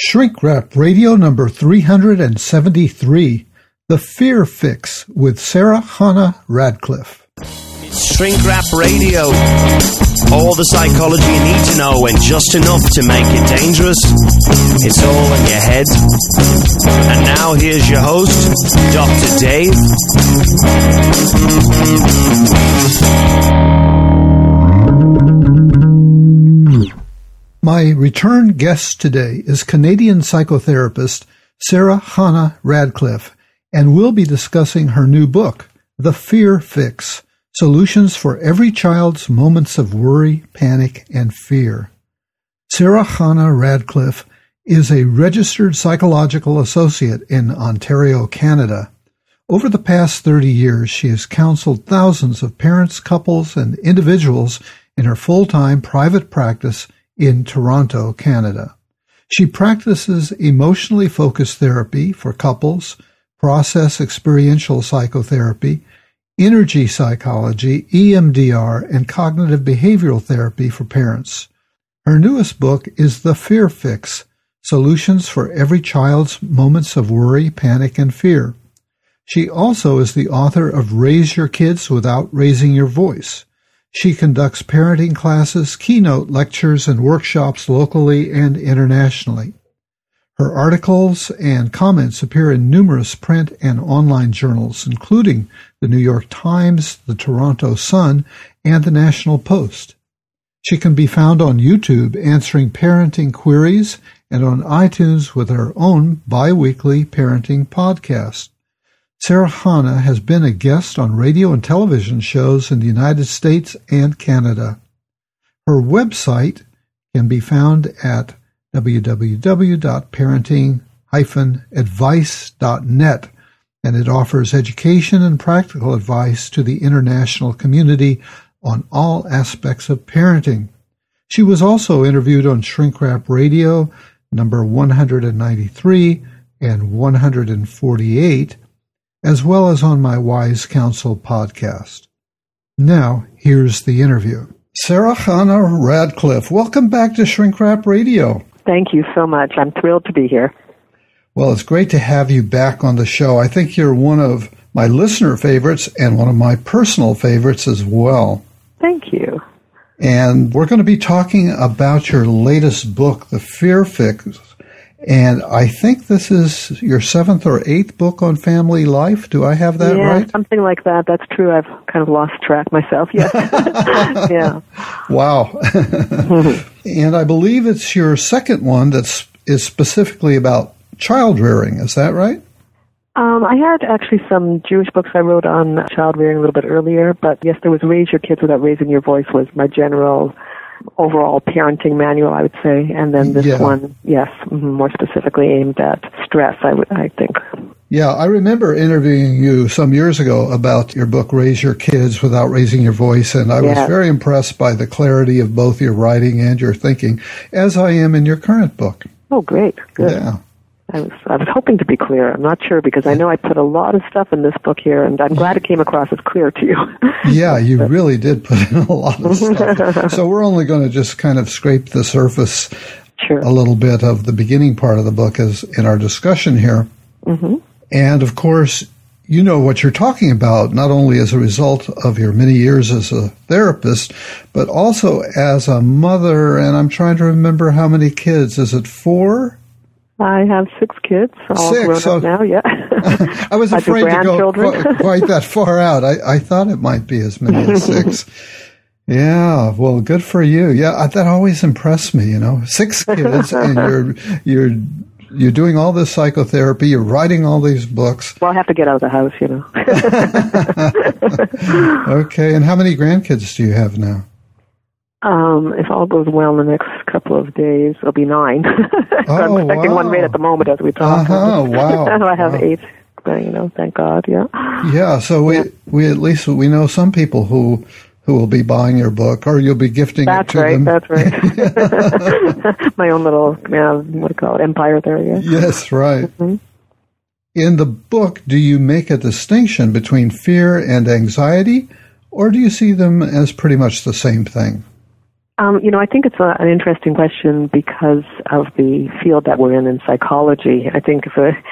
Shrink Wrap Radio number 373, The Fear Fix with Sarah Hannah Radcliffe. It's Shrink Wrap Radio. All the psychology you need to know and just enough to make it dangerous. It's all in your head. And now here's your host, Dr. Dave. My return guest today is Canadian psychotherapist Sarah Hannah Radcliffe, and we'll be discussing her new book, The Fear Fix, Solutions for Every Child's Moments of Worry, Panic, and Fear. Sarah Hannah Radcliffe is a registered psychological associate in Ontario, Canada. Over the past 30 years, she has counseled thousands of parents, couples, and individuals in her full-time private practice in Toronto, Canada. She practices emotionally focused therapy for couples, process experiential psychotherapy, energy psychology, EMDR, and cognitive behavioral therapy for parents. Her newest book is The Fear Fix, Solutions for Every Child's Moments of Worry, Panic, and Fear. She also is the author of Raise Your Kids Without Raising Your Voice. She conducts parenting classes, keynote lectures, and workshops locally and internationally. Her articles and comments appear in numerous print and online journals, including the New York Times, the Toronto Sun, and the National Post. She can be found on YouTube answering parenting queries and on iTunes with her own bi-weekly parenting podcast. Sarah Hannah has been a guest on radio and television shows in the United States and Canada. Her website can be found at www.parenting-advice.net, and it offers education and practical advice to the international community on all aspects of parenting. She was also interviewed on Shrink Wrap Radio number 193 and 148, as well as on my Wise Counsel podcast. Now, here's the interview. Sarah Hannah Radcliffe, welcome back to Shrink Wrap Radio. Thank you so much. I'm thrilled to be here. Well, it's great to have you back on the show. I think you're one of my listener favorites and one of my personal favorites as well. Thank you. And we're going to be talking about your latest book, The Fear Fix. And I think this is your 7th or 8th book on family life. Do I have that right? Yeah, something like that. That's true. I've kind of lost track myself. Yes. Yeah. Wow. And I believe it's your second one that is specifically about child rearing. Is that right? I had actually some Jewish books I wrote on child rearing a little bit earlier, but yes, there was Raise Your Kids Without Raising Your Voice was my general overall parenting manual, I would say, and then this one, yes, more specifically aimed at stress, I think. Yeah, I remember interviewing you some years ago about your book, Raise Your Kids Without Raising Your Voice, and I was very impressed by the clarity of both your writing and your thinking, as I am in your current book. Oh, great. Good. Yeah. I was hoping to be clear. I'm not sure because I know I put a lot of stuff in this book here, and I'm glad it came across as clear to you. Yeah, you really did put in a lot of stuff. So we're only going to just kind of scrape the surface a little bit of the beginning part of the book as in our discussion here. Mm-hmm. And, of course, you know what you're talking about, not only as a result of your many years as a therapist, but also as a mother, and I'm trying to remember how many kids. Is it 4? I have 6 kids, all grown up now, yeah. I was afraid to go quite that far out. I thought it might be as many as 6. Yeah, well, good for you. Yeah, that always impressed me, 6 kids, and you're doing all this psychotherapy, you're writing all these books. Well, I have to get out of the house, Okay, and how many grandkids do you have now? If all goes well in the next couple of days, it'll be 9. I'm expecting one right at the moment as we talk. Wow. I have 8, thank God, yeah. Yeah, so we at least we know some people who will be buying your book, or you'll be gifting it to them. That's right. My own little, what do you call it, empire there, yeah. Yes, right. Mm-hmm. In the book, do you make a distinction between fear and anxiety, or do you see them as pretty much the same thing? I think it's an interesting question because of the field that we're in psychology. I think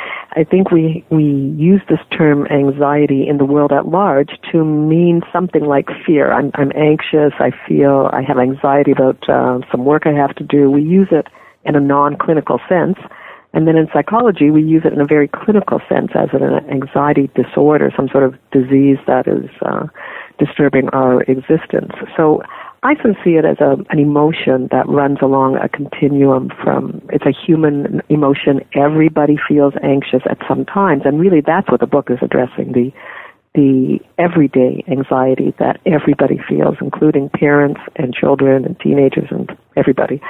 we use this term anxiety in the world at large to mean something like fear. I'm anxious. I have anxiety about some work I have to do. We use it in a non-clinical sense. And then in psychology, we use it in a very clinical sense as an anxiety disorder, some sort of disease that is disturbing our existence. So I can see it as an emotion that runs along a continuum it's a human emotion. Everybody feels anxious at some times, and really that's what the book is addressing, the everyday anxiety that everybody feels, including parents and children and teenagers and everybody.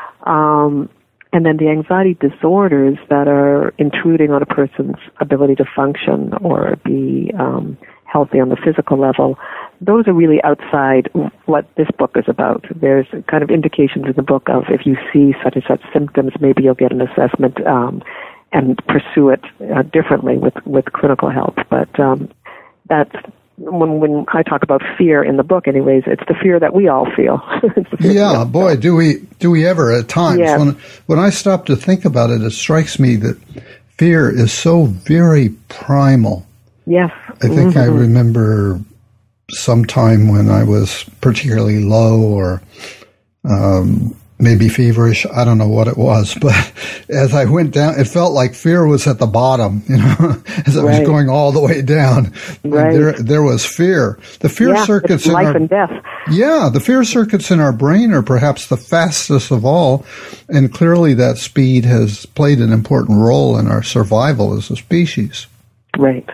And then the anxiety disorders that are intruding on a person's ability to function or be healthy on the physical level, those are really outside what this book is about. There's kind of indications in the book of if you see such and such symptoms, maybe you'll get an assessment and pursue it differently with clinical help. But that's when I talk about fear in the book, anyways, it's the fear that we all feel. Yeah, boy, do we ever at times. Yes. When I stop to think about it, it strikes me that fear is so very primal. Yes. I think I remember sometime when I was particularly low or maybe feverish. I don't know what it was, but as I went down, it felt like fear was at the bottom, as I was going all the way down. Right. There was fear. The fear circuits in life and death. Yeah, the fear circuits in our brain are perhaps the fastest of all, and clearly that speed has played an important role in our survival as a species. Right.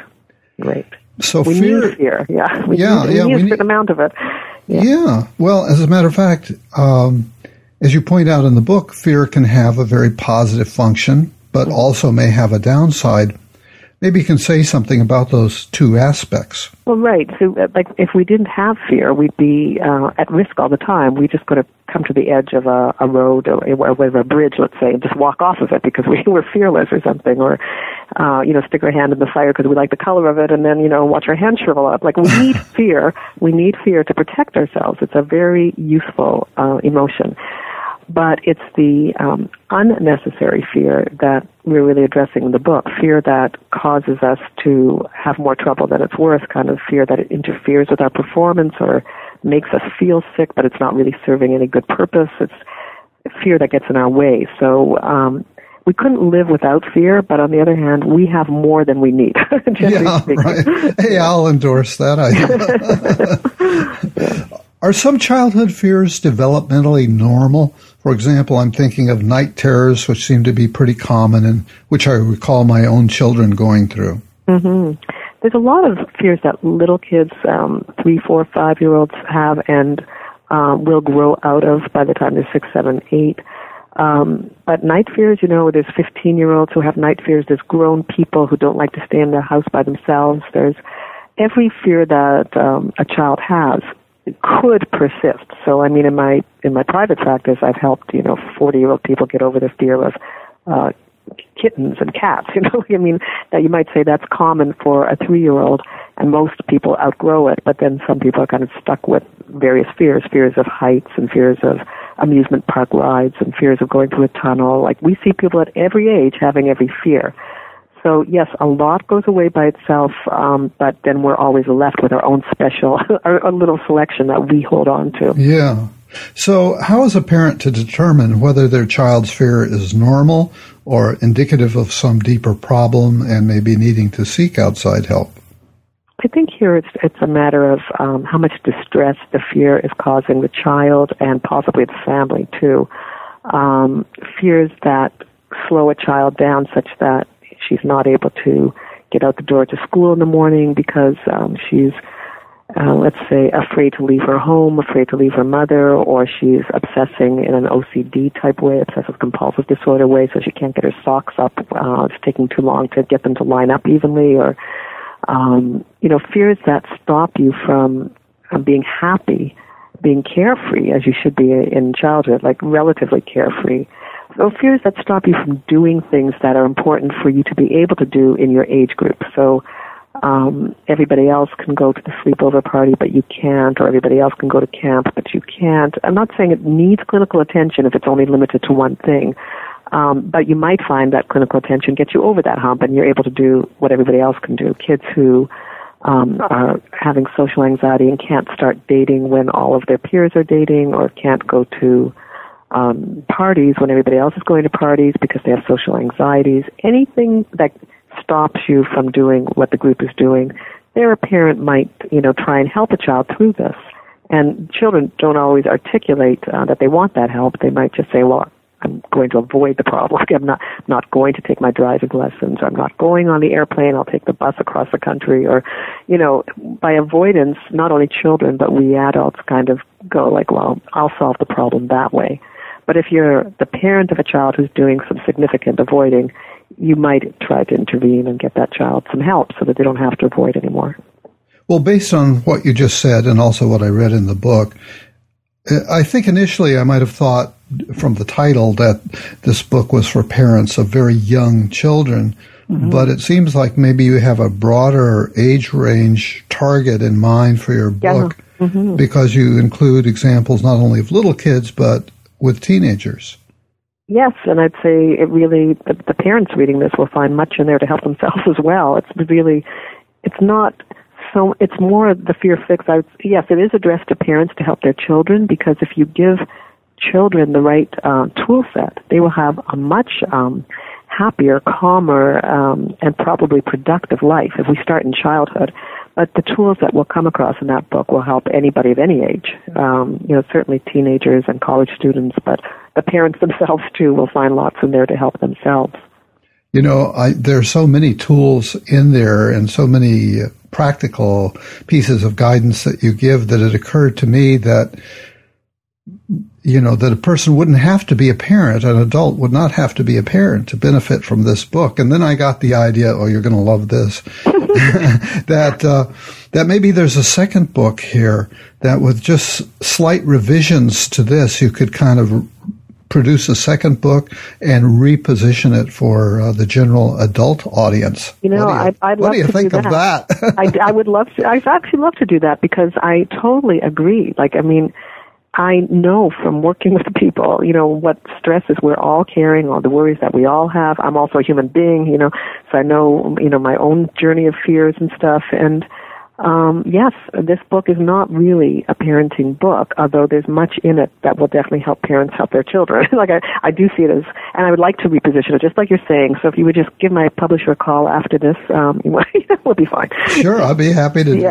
So we need fear. Yeah. We need a certain amount of it. Yeah. Well, as a matter of fact, as you point out in the book, fear can have a very positive function, but also may have a downside. Maybe you can say something about those two aspects. Well, right. So, like, if we didn't have fear, we'd be at risk all the time. We just got to come to the edge of a road or a bridge, let's say, and just walk off of it because we were fearless or something, or stick our hand in the fire because we like the color of it, and then watch our hand shrivel up. Like, we need fear. We need fear to protect ourselves. It's a very useful emotion. But it's the unnecessary fear that we're really addressing in the book, fear that causes us to have more trouble than it's worth, kind of fear that it interferes with our performance or makes us feel sick, but it's not really serving any good purpose. It's fear that gets in our way. So we couldn't live without fear, but on the other hand, we have more than we need. Yeah, right. Hey, I'll endorse that idea. Are some childhood fears developmentally normal? For example, I'm thinking of night terrors, which seem to be pretty common and which I recall my own children going through. Mm-hmm. There's a lot of fears that little kids, 3, 4, 5-year-olds have and will grow out of by the time they're 6, 7, 8. But night fears, there's 15-year-olds who have night fears. There's grown people who don't like to stay in their house by themselves. There's every fear that a child has could persist. So, I mean, in my private practice, I've helped 40-year-old people get over the fear of kittens and cats. I mean, that you might say that's common for a 3-year-old, and most people outgrow it. But then some people are kind of stuck with various fears of heights and fears of amusement park rides and fears of going through a tunnel. Like, we see people at every age having every fear. So, yes, a lot goes away by itself, but then we're always left with our own special, our little selection that we hold on to. Yeah. So how is a parent to determine whether their child's fear is normal or indicative of some deeper problem and maybe needing to seek outside help? I think here it's a matter of how much distress the fear is causing the child and possibly the family, too. Fears that slow a child down such that she's not able to get out the door to school in the morning because she's, let's say, afraid to leave her home, afraid to leave her mother, or she's obsessing in an OCD type way, obsessive-compulsive disorder way, so she can't get her socks up. It's taking too long to get them to line up evenly, or, fears that stop you from being happy, being carefree, as you should be in childhood, like relatively carefree. So fears that stop you from doing things that are important for you to be able to do in your age group. So everybody else can go to the sleepover party, but you can't, or everybody else can go to camp, but you can't. I'm not saying it needs clinical attention if it's only limited to one thing, but you might find that clinical attention gets you over that hump and you're able to do what everybody else can do. Kids who are having social anxiety and can't start dating when all of their peers are dating, or can't go to parties when everybody else is going to parties because they have social anxieties. Anything that stops you from doing what the group is doing, there a parent might, try and help a child through this. And children don't always articulate that they want that help. They might just say, well, I'm going to avoid the problem. I'm not going to take my driving lessons. I'm not going on the airplane. I'll take the bus across the country. Or, by avoidance, not only children, but we adults kind of go like, well, I'll solve the problem that way. But if you're the parent of a child who's doing some significant avoiding, you might try to intervene and get that child some help so that they don't have to avoid anymore. Well, based on what you just said and also what I read in the book, I think initially I might have thought from the title that this book was for parents of very young children, but it seems like maybe you have a broader age range target in mind for your book because you include examples not only of little kids but with teenagers. Yes, and I'd say it really, the parents reading this will find much in there to help themselves as well. It's more the fear fix. Yes, it is addressed to parents to help their children, because if you give children the right tool set, they will have a much happier, calmer, and probably productive life if we start in childhood. But the tools that we'll come across in that book will help anybody of any age, certainly teenagers and college students, but the parents themselves, too, will find lots in there to help themselves. There are so many tools in there and so many practical pieces of guidance that you give that it occurred to me that, that a person wouldn't have to be a parent, an adult would not have to be a parent to benefit from this book. And then I got the idea, you're going to love this, that maybe there's a second book here that with just slight revisions to this, you could kind of produce a second book and reposition it for the general adult audience. What do you think of that? I would love to. I'd actually love to do that because I totally agree. I know from working with people, what stresses we're all carrying, all the worries that we all have. I'm also a human being, so I know, my own journey of fears and stuff. And yes, this book is not really a parenting book, although there's much in it that will definitely help parents help their children. I do see it as, and I would like to reposition it, just like you're saying. So if you would just give my publisher a call after this, we'll be fine. Sure, I'll be happy to do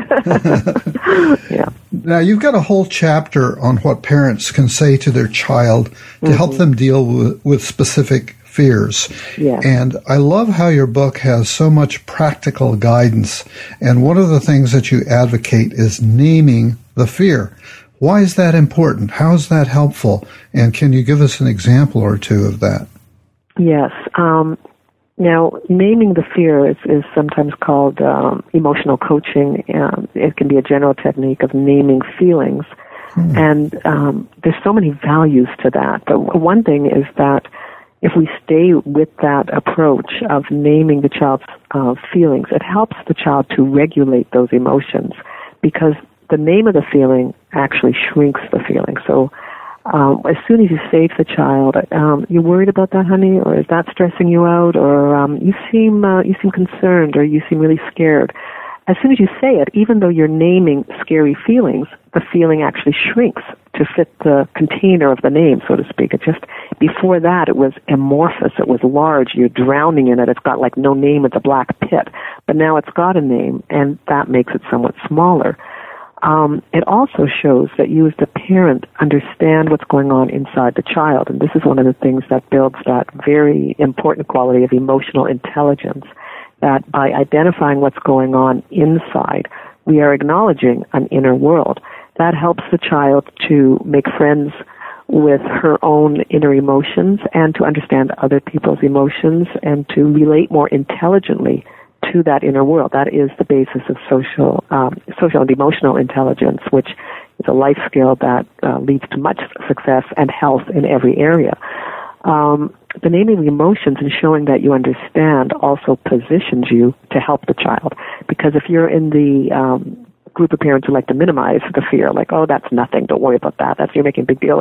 that. Yeah. Now, you've got a whole chapter on what parents can say to their child to help them deal with specific fears. Yeah. And I love how your book has so much practical guidance. And one of the things that you advocate is naming the fear. Why is that important? How is that helpful? And can you give us an example or two of that? Yes. Now, naming the fear is sometimes called emotional coaching. It can be a general technique of naming feelings. And there's so many values to that. But one thing is that if we stay with that approach of naming the child's feelings, it helps the child to regulate those emotions, because the name of the feeling actually shrinks the feeling. So as soon as you say to the child, "You worried about that, honey?" or "Is that stressing you out?" or "You seem concerned," or "You seem really scared," as soon as you say it, even though you're naming scary feelings, the feeling actually shrinks to fit the container of the name, so to speak. It just, before that, it was amorphous. It was large. You're drowning in it. It's got like no name. It's a black pit. But now it's got a name, and that makes it somewhat smaller. It also shows that you as the parent understand what's going on inside the child. And this is one of the things that builds that very important quality of emotional intelligence, that by identifying what's going on inside, we are acknowledging an inner world. That helps the child to make friends with her own inner emotions and to understand other people's emotions and to relate more intelligently to that inner world. That is the basis of social and emotional intelligence, which is a life skill that leads to much success and health in every area. The naming the emotions and showing that you understand also positions you to help the child. Because if you're in the group of parents who like to minimize the fear, like, oh, that's nothing, don't worry about that, you're making a big deal,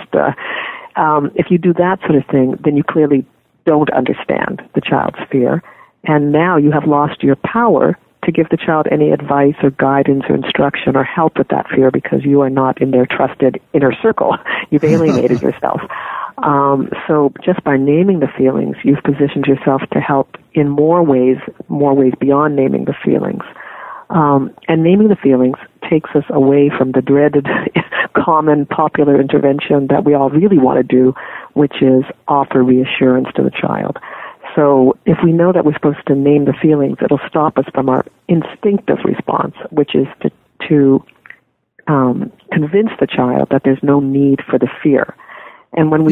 if you do that sort of thing, then you clearly don't understand the child's fear. And now you have lost your power to give the child any advice or guidance or instruction or help with that fear because you are not in their trusted inner circle. You've alienated yourself. So just by naming the feelings, you've positioned yourself to help in more ways beyond naming the feelings. And naming the feelings takes us away from the dreaded, common, popular intervention that we all really want to do, which is offer reassurance to the child. So if we know that we're supposed to name the feelings, it'll stop us from our instinctive response, which is to convince the child that there's no need for the fear. And when we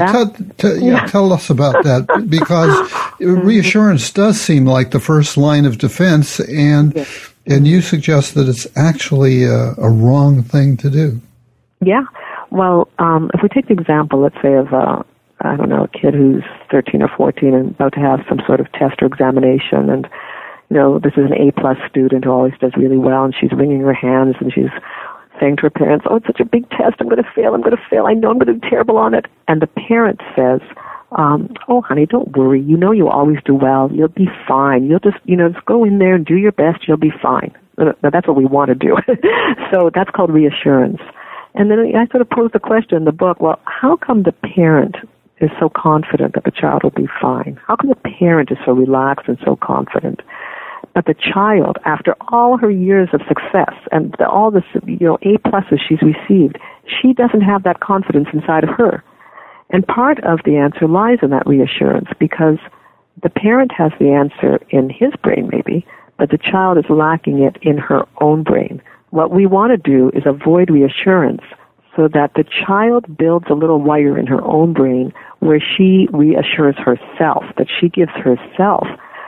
tell us about that, because reassurance does seem like the first line of defense, and you suggest that it's actually a wrong thing to do. Yeah. Well, if we take the example, let's say, of a kid who's 13 or 14 and about to have some sort of test or examination, and this is an A+ student who always does really well, and she's wringing her hands and she's saying to her parents, oh, it's such a big test, I'm going to fail, I know I'm going to do terrible on it. And the parent says, oh, honey, don't worry, you always do well, you'll be fine, you'll just go in there and do your best, you'll be fine. Now, that's what we want to do. So that's called reassurance. And then I sort of posed the question in the book, well, how come the parent is so confident that the child will be fine? How come the parent is so relaxed and so confident? But the child, after all her years of success and all this, A+ she's received, she doesn't have that confidence inside of her. And part of the answer lies in that reassurance, because the parent has the answer in his brain maybe, but the child is lacking it in her own brain. What we want to do is avoid reassurance so that the child builds a little wire in her own brain where she reassures herself, that she gives herself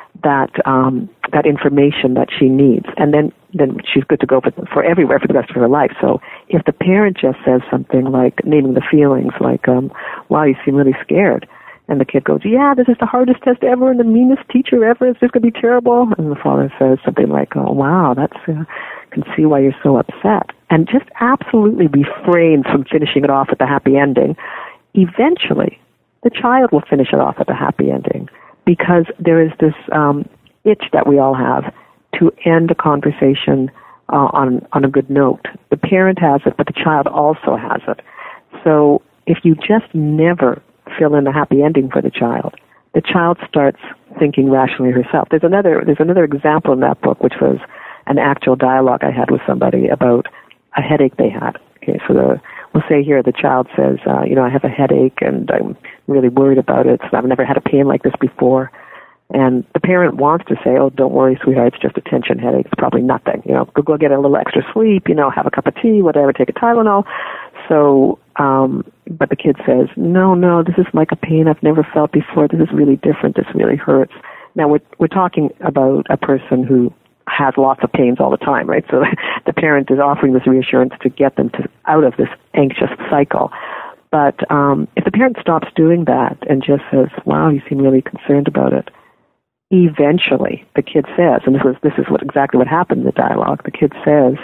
that information that she needs, and then she's good to go for everywhere for the rest of her life. So if the parent just says something like, naming the feelings, like, wow, you seem really scared, and the kid goes, yeah, this is the hardest test ever and the meanest teacher ever, it's just going to be terrible, and the father says something like, oh, wow, that's can see why you're so upset, and just absolutely refrain from finishing it off with the happy ending, eventually the child will finish it off with a happy ending. Because there is this itch that we all have to end a conversation on a good note. The parent has it, but the child also has it. So if you just never fill in the happy ending for the child starts thinking rationally herself. There's another example in that book, which was an actual dialogue I had with somebody about a headache they had. Okay, so we'll say here the child says, I have a headache and I'm really worried about it. So I've never had a pain like this before. And the parent wants to say, oh, don't worry, sweetheart, it's just a tension headache. It's probably nothing. Go get a little extra sleep, have a cup of tea, whatever, take a Tylenol. So, but the kid says, no, this is like a pain I've never felt before. This is really different. This really hurts. Now, we're talking about a person who has lots of pains all the time, right? So the parent is offering this reassurance to get them out of this anxious cycle. But if the parent stops doing that and just says, wow, you seem really concerned about it, eventually the kid says, and this is exactly what happened in the dialogue, the kid says,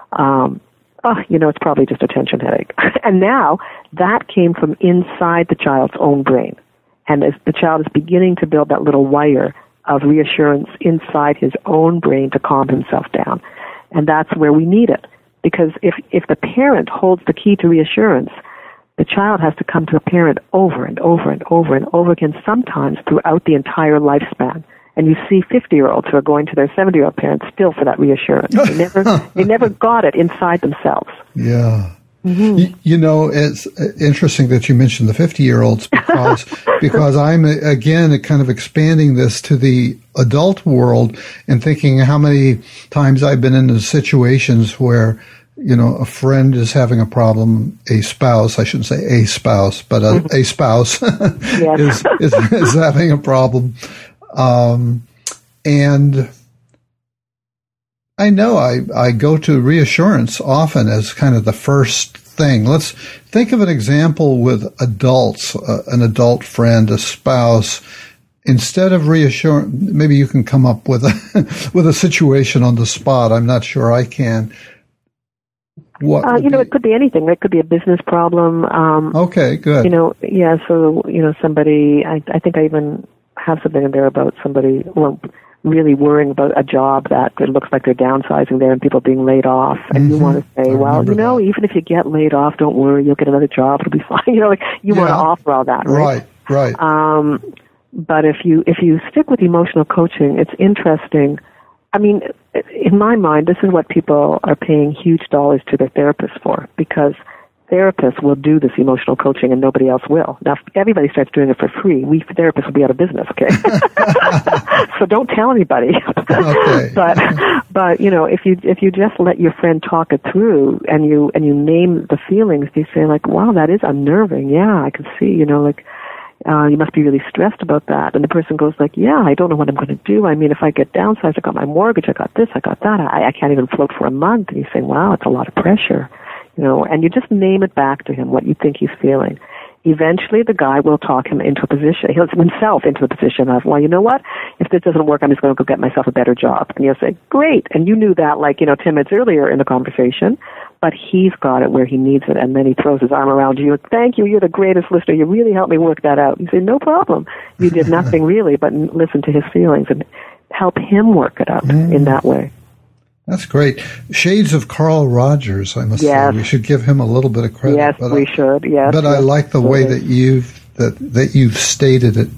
it's probably just a tension headache. And now that came from inside the child's own brain. And as the child is beginning to build that little wire of reassurance inside his own brain to calm himself down. And that's where we need it. Because if the parent holds the key to reassurance, the child has to come to the parent over and over and over and over again, sometimes throughout the entire lifespan. And you see 50-year-olds who are going to their 70-year-old parents still for that reassurance. They never got it inside themselves. Yeah. Mm-hmm. It's interesting that you mentioned the 50-year-olds because I'm, again, kind of expanding this to the adult world and thinking how many times I've been in situations where, a friend is having a problem, a spouse, I shouldn't say a spouse, but a spouse is having a problem. And I know I go to reassurance often as kind of the first thing. Let's think of an example with adults, an adult friend, a spouse. Instead of reassuring, maybe you can come up with a situation on the spot. I'm not sure I can. It could be anything. It could be a business problem. Okay, good. So, somebody, I think I even have something in there about somebody, really worrying about a job that it looks like they're downsizing there and people being laid off. And you want to say, even if you get laid off, don't worry, you'll get another job. It'll be fine. Want to offer all that, right? Right. But if you stick with emotional coaching, it's interesting. I mean, in my mind, this is what people are paying huge dollars to their therapists for, because therapists will do this emotional coaching and nobody else will. Now, if everybody starts doing it for free, we therapists will be out of business, okay? So don't tell anybody. Okay. But if you just let your friend talk it through and you name the feelings, you say like, wow, that is unnerving. Yeah, I can see, you must be really stressed about that. And the person goes like, yeah, I don't know what I'm going to do. I mean, if I get downsized, I got my mortgage, I got this, I got that. I can't even float for a month. And you say, wow, it's a lot of pressure. And you just name it back to him, what you think he's feeling. Eventually, the guy will talk him into a position. He'll himself into a position of, well, you know what? If this doesn't work, I'm just going to go get myself a better job. And you'll say, great. And you knew that, 10 minutes earlier in the conversation, but he's got it where he needs it. And then he throws his arm around you. Thank you. You're the greatest listener. You really helped me work that out. You say, no problem. You did nothing really but listen to his feelings and help him work it out in that way. That's great. Shades of Carl Rogers, I must say. We should give him a little bit of credit. Yes, we should. Yes. But I like the way that you've stated it.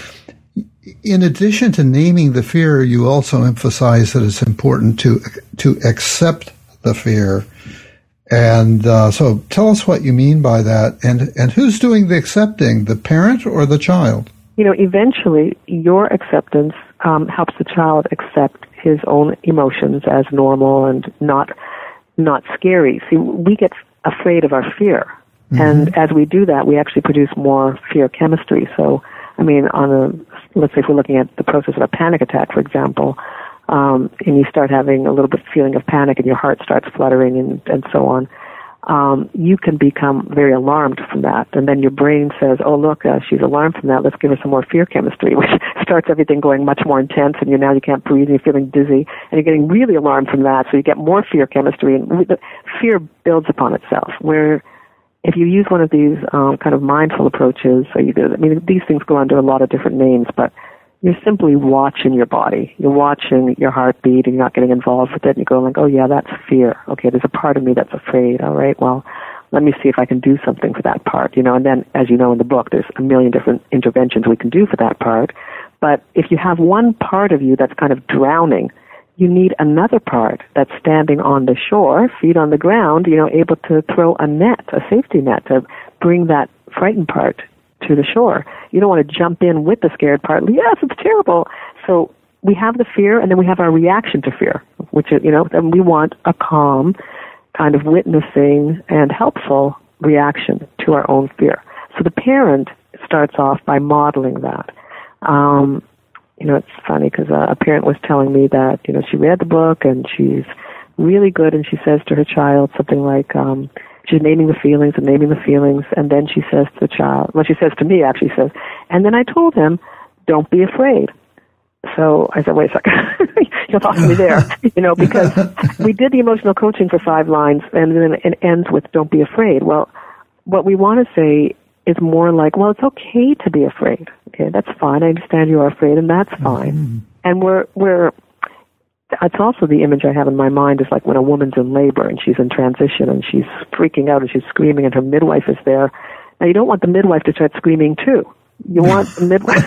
In addition to naming the fear, you also emphasize that it's important to accept the fear. And so tell us what you mean by that. And who's doing the accepting, the parent or the child? Eventually, your acceptance helps the child accept his own emotions as normal and not scary. See, we get afraid of our fear. Mm-hmm. And as we do that, we actually produce more fear chemistry. So, I mean, let's say if we're looking at the process of a panic attack, for example, and you start having a little bit feeling of panic and your heart starts fluttering and so on, you can become very alarmed from that. And then your brain says, oh, look, she's alarmed from that. Let's give her some more fear chemistry, which starts everything going much more intense, and you can't breathe, and you're feeling dizzy, and you're getting really alarmed from that, so you get more fear chemistry, and fear builds upon itself, where if you use one of these kind of mindful approaches, these things go under a lot of different names, but you're simply watching your body. You're watching your heartbeat, and you're not getting involved with it. And you go like, oh, yeah, that's fear. Okay, there's a part of me that's afraid. All right, well, let me see if I can do something for that part. And then, as you know in the book, there's a million different interventions we can do for that part. But if you have one part of you that's kind of drowning, you need another part that's standing on the shore, feet on the ground, able to throw a net, a safety net, to bring that frightened part to the shore. You don't want to jump in with the scared part. Yes, it's terrible. So we have the fear, and then we have our reaction to fear, which is, and we want a calm, kind of witnessing and helpful reaction to our own fear. So the parent starts off by modeling that. It's funny because a parent was telling me that, she read the book and she's really good, and she says to her child something like, she's naming the feelings, and then she says to the child, she says to me, actually says, and then I told him, don't be afraid. So I said, wait a second, you'll talk to me there, because we did the emotional coaching for 5 lines, and then it ends with don't be afraid. Well, what we want to say is more like, well, it's okay to be afraid. Okay, that's fine. I understand you are afraid, and that's fine. Mm-hmm. And it's also the image I have in my mind is like when a woman's in labor and she's in transition and she's freaking out and she's screaming and her midwife is there. Now, you don't want the midwife to start screaming too. You want the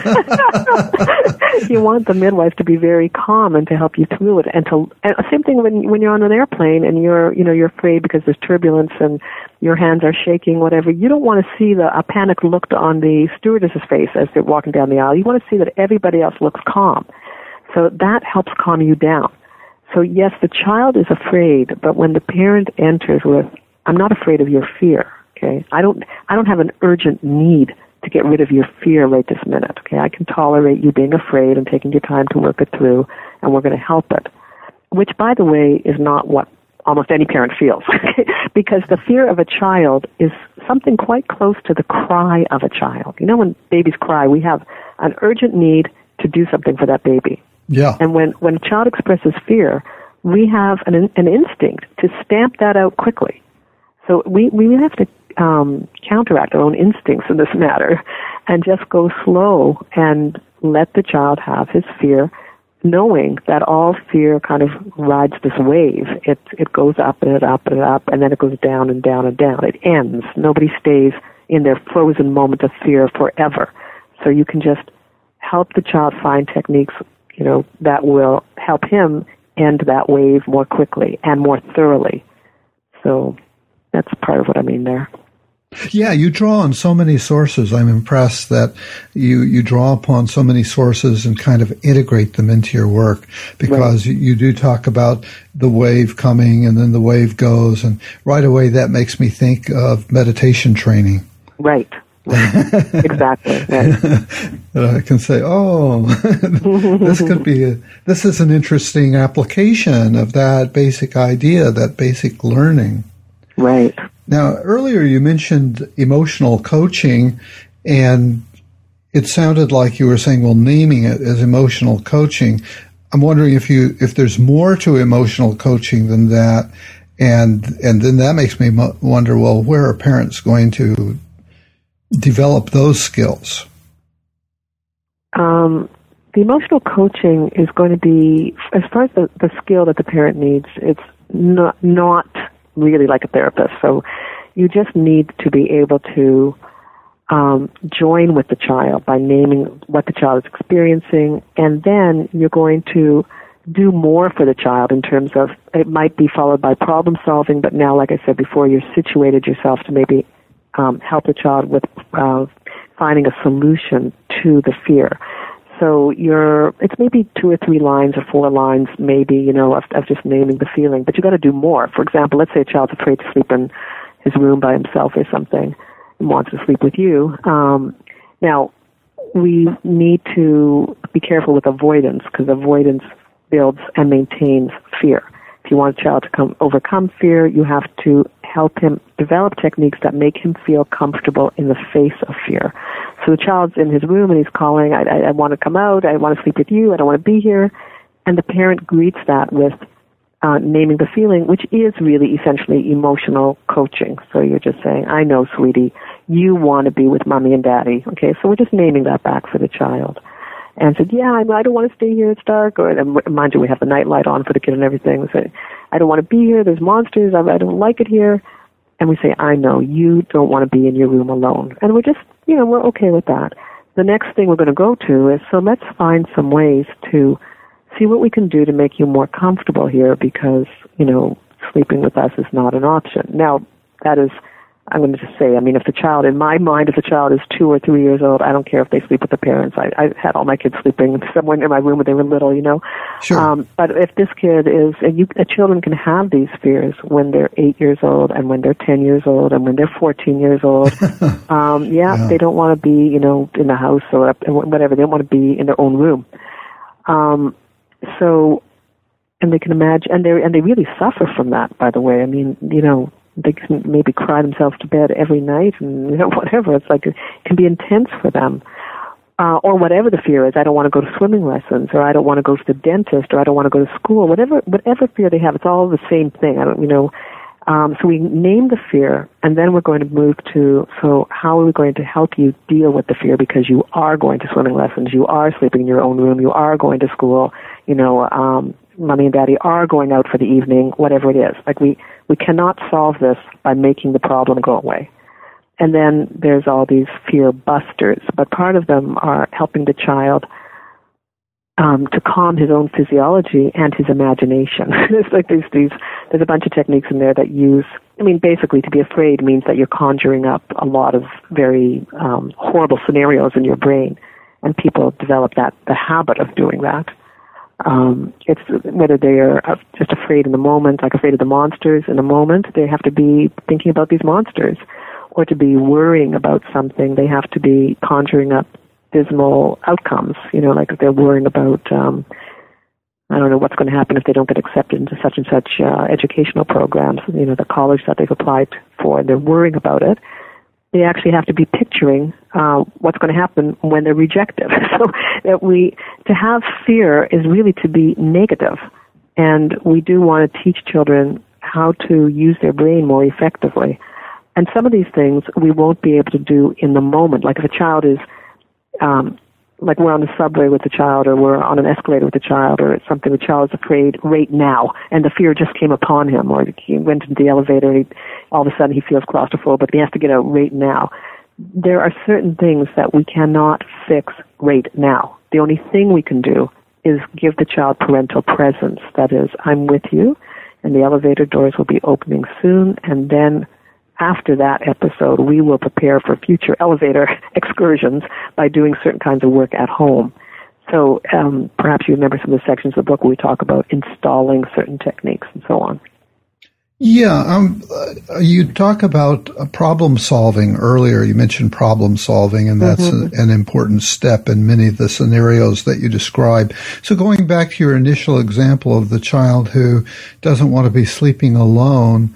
midwife to be very calm and to help you through it. And same thing when you're on an airplane and you're afraid because there's turbulence and your hands are shaking, whatever. You don't want to see a panic look on the stewardess's face as they're walking down the aisle. You want to see that everybody else looks calm. So that helps calm you down. So yes, the child is afraid, but when the parent enters with, I'm not afraid of your fear, okay? I don't have an urgent need to get rid of your fear right this minute, okay? I can tolerate you being afraid and taking your time to work it through, and we're going to help it. Which, by the way, is not what almost any parent feels. because the fear of a child is something quite close to the cry of a child. You know, when babies cry, we have an urgent need to do something for that baby. Yeah. And when a child expresses fear, we have an instinct to stamp that out quickly. So we have to counteract our own instincts in this matter and just go slow and let the child have his fear, knowing that all fear kind of rides this wave. It goes up and up and up, and then it goes down and down and down. It ends. Nobody stays in their frozen moment of fear forever. So you can just help the child find techniques, you know, that will help him end that wave more quickly and more thoroughly. So that's part of what I mean there. Yeah, you draw on so many sources. I'm impressed that you draw upon so many sources and kind of integrate them into your work, because right. you do talk about the wave coming and then the wave goes, and right away that makes me think of meditation training. Right. Exactly. Right. I can say, this is an interesting application of that basic idea, that basic learning. Right. Now, earlier you mentioned emotional coaching, and it sounded like you were saying, well, naming it as emotional coaching. I'm wondering if there's more to emotional coaching than that, and then that makes me wonder, well, where are parents going to develop those skills? The emotional coaching is going to be, as far as the skill that the parent needs, it's not really like a therapist. So you just need to be able to join with the child by naming what the child is experiencing, and then you're going to do more for the child in terms of, it might be followed by problem solving, but now, like I said before, you're situated yourself to maybe help the child with finding a solution to the fear. So it's maybe 2 or 3 lines or 4 lines, maybe, you know, of just naming the feeling. But you got to do more. For example, let's say a child's afraid to sleep in his room by himself or something and wants to sleep with you. Now, we need to be careful with avoidance, because avoidance builds and maintains fear. If you want a child to overcome fear, you have to help him develop techniques that make him feel comfortable in the face of fear. So the child's in his room and he's calling, I want to come out, I want to sleep with you, I don't want to be here. And the parent greets that with naming the feeling, which is really essentially emotional coaching. So you're just saying, I know, sweetie, you want to be with mommy and daddy. Okay, so we're just naming that back for the child. And said, yeah, I don't want to stay here, it's dark. Or, mind you, we have the night light on for the kid and everything. We say, I don't want to be here, there's monsters, I don't like it here. And we say, I know, you don't want to be in your room alone. And we're just, you know, we're okay with that. The next thing we're going to go to is, so let's find some ways to see what we can do to make you more comfortable here, because, you know, sleeping with us is not an option. Now, that is, I'm going to just say, I mean, if the child, in my mind, if the child is 2 or 3 years old, I don't care if they sleep with the parents. I had all my kids sleeping somewhere in my room when they were little, you know. Sure. But if this kid is, children can have these fears when they're 8 years old and when they're 10 years old and when they're 14 years old. Yeah, they don't want to be, you know, in the house or whatever. They don't want to be in their own room. So, and they can imagine, and they really suffer from that, by the way. I mean, you know, they can maybe cry themselves to bed every night and, you know, whatever. It's like, it can be intense for them. Or whatever the fear is. I don't want to go to swimming lessons, or I don't want to go to the dentist, or I don't want to go to school. Whatever fear they have, it's all the same thing. So we name the fear, and then we're going to move to, so how are we going to help you deal with the fear, because you are going to swimming lessons, you are sleeping in your own room, you are going to school, you know, mommy and daddy are going out for the evening, whatever it is. Like we cannot solve this by making the problem go away. And then there's all these fear busters, but part of them are helping the child to calm his own physiology and his imagination. There's a bunch of techniques in there that use, I mean, basically to be afraid means that you're conjuring up a lot of very horrible scenarios in your brain, and people develop the habit of doing that. It's whether they are just afraid in the moment, like afraid of the monsters in the moment, they have to be thinking about these monsters, or to be worrying about something, they have to be conjuring up dismal outcomes, you know, like if they're worrying about, I don't know what's going to happen if they don't get accepted into such and such educational programs, the college that they've applied for, and they're worrying about it. They actually have to be picturing what's going to happen when they're rejected. So to have fear is really to be negative, and we do want to teach children how to use their brain more effectively. And some of these things we won't be able to do in the moment. Like if a child is, like we're on the subway with a child, or we're on an escalator with a child, or it's something the child is afraid right now, and the fear just came upon him, or he went into the elevator, and all of a sudden he feels claustrophobic, he has to get out right now. There are certain things that we cannot fix right now. The only thing we can do is give the child parental presence. That is, I'm with you, and the elevator doors will be opening soon, and then after that episode, we will prepare for future elevator excursions by doing certain kinds of work at home. So perhaps you remember some of the sections of the book where we talk about installing certain techniques and so on. Yeah, you talk about problem solving earlier. You mentioned problem solving, and that's an important step in many of the scenarios that you describe. So going back to your initial example of the child who doesn't want to be sleeping alone,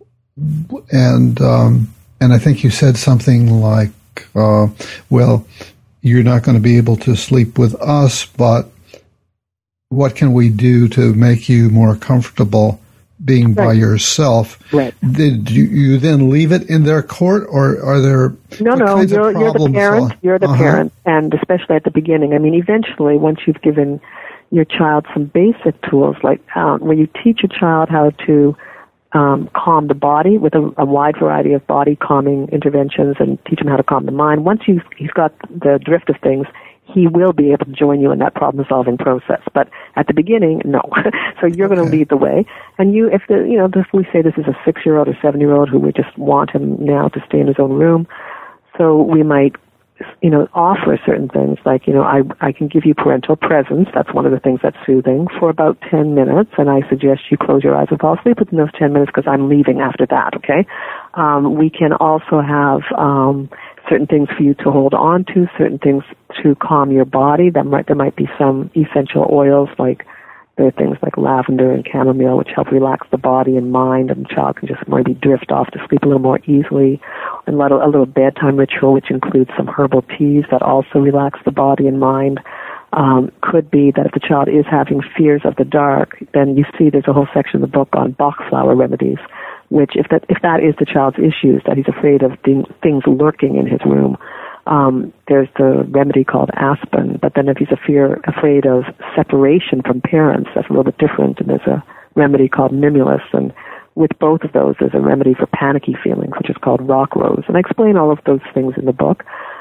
and I think you said something like, well, you're not going to be able to sleep with us, but what can we do to make you more comfortable being by yourself? Right. Did you then leave it in their court, or are there No, you're the parent. You're the parent, and especially at the beginning. I mean, eventually, once you've given your child some basic tools, like where you teach a child how to calm the body with a wide variety of body calming interventions, and teach him how to calm the mind. Once he's got the drift of things, he will be able to join you in that problem-solving process. But at the beginning, no. So you're going to lead the way. And if we say this is a 6-year-old or 7-year-old who we just want him now to stay in his own room, so we might, offer certain things like, I can give you parental presence. That's one of the things that's soothing for about 10 minutes, and I suggest you close your eyes and fall asleep within those 10 minutes because I'm leaving after that, okay? We can also have certain things for you to hold on to, certain things to calm your body. There might be some essential oils, like there are things like lavender and chamomile, which help relax the body and mind, and the child can just maybe drift off to sleep a little more easily. And a little bedtime ritual, which includes some herbal teas that also relax the body and mind. Could be that if the child is having fears of the dark, then you see there's a whole section of the book on Bach flower remedies, which if that is the child's issues, that he's afraid of things lurking in his room, there's the remedy called aspen. But then if he's afraid of separation from parents, that's a little bit different, and there's a remedy called mimulus. And with both of those, there's a remedy for panicky feelings, which is called rock rose. And I explain all of those things in the book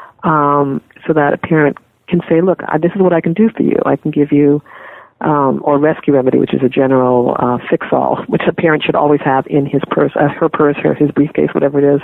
so that a parent can say, look, this is what I can do for you. I can give you, or rescue remedy, which is a general fix-all, which a parent should always have in his purse, her purse, or his briefcase, whatever it is,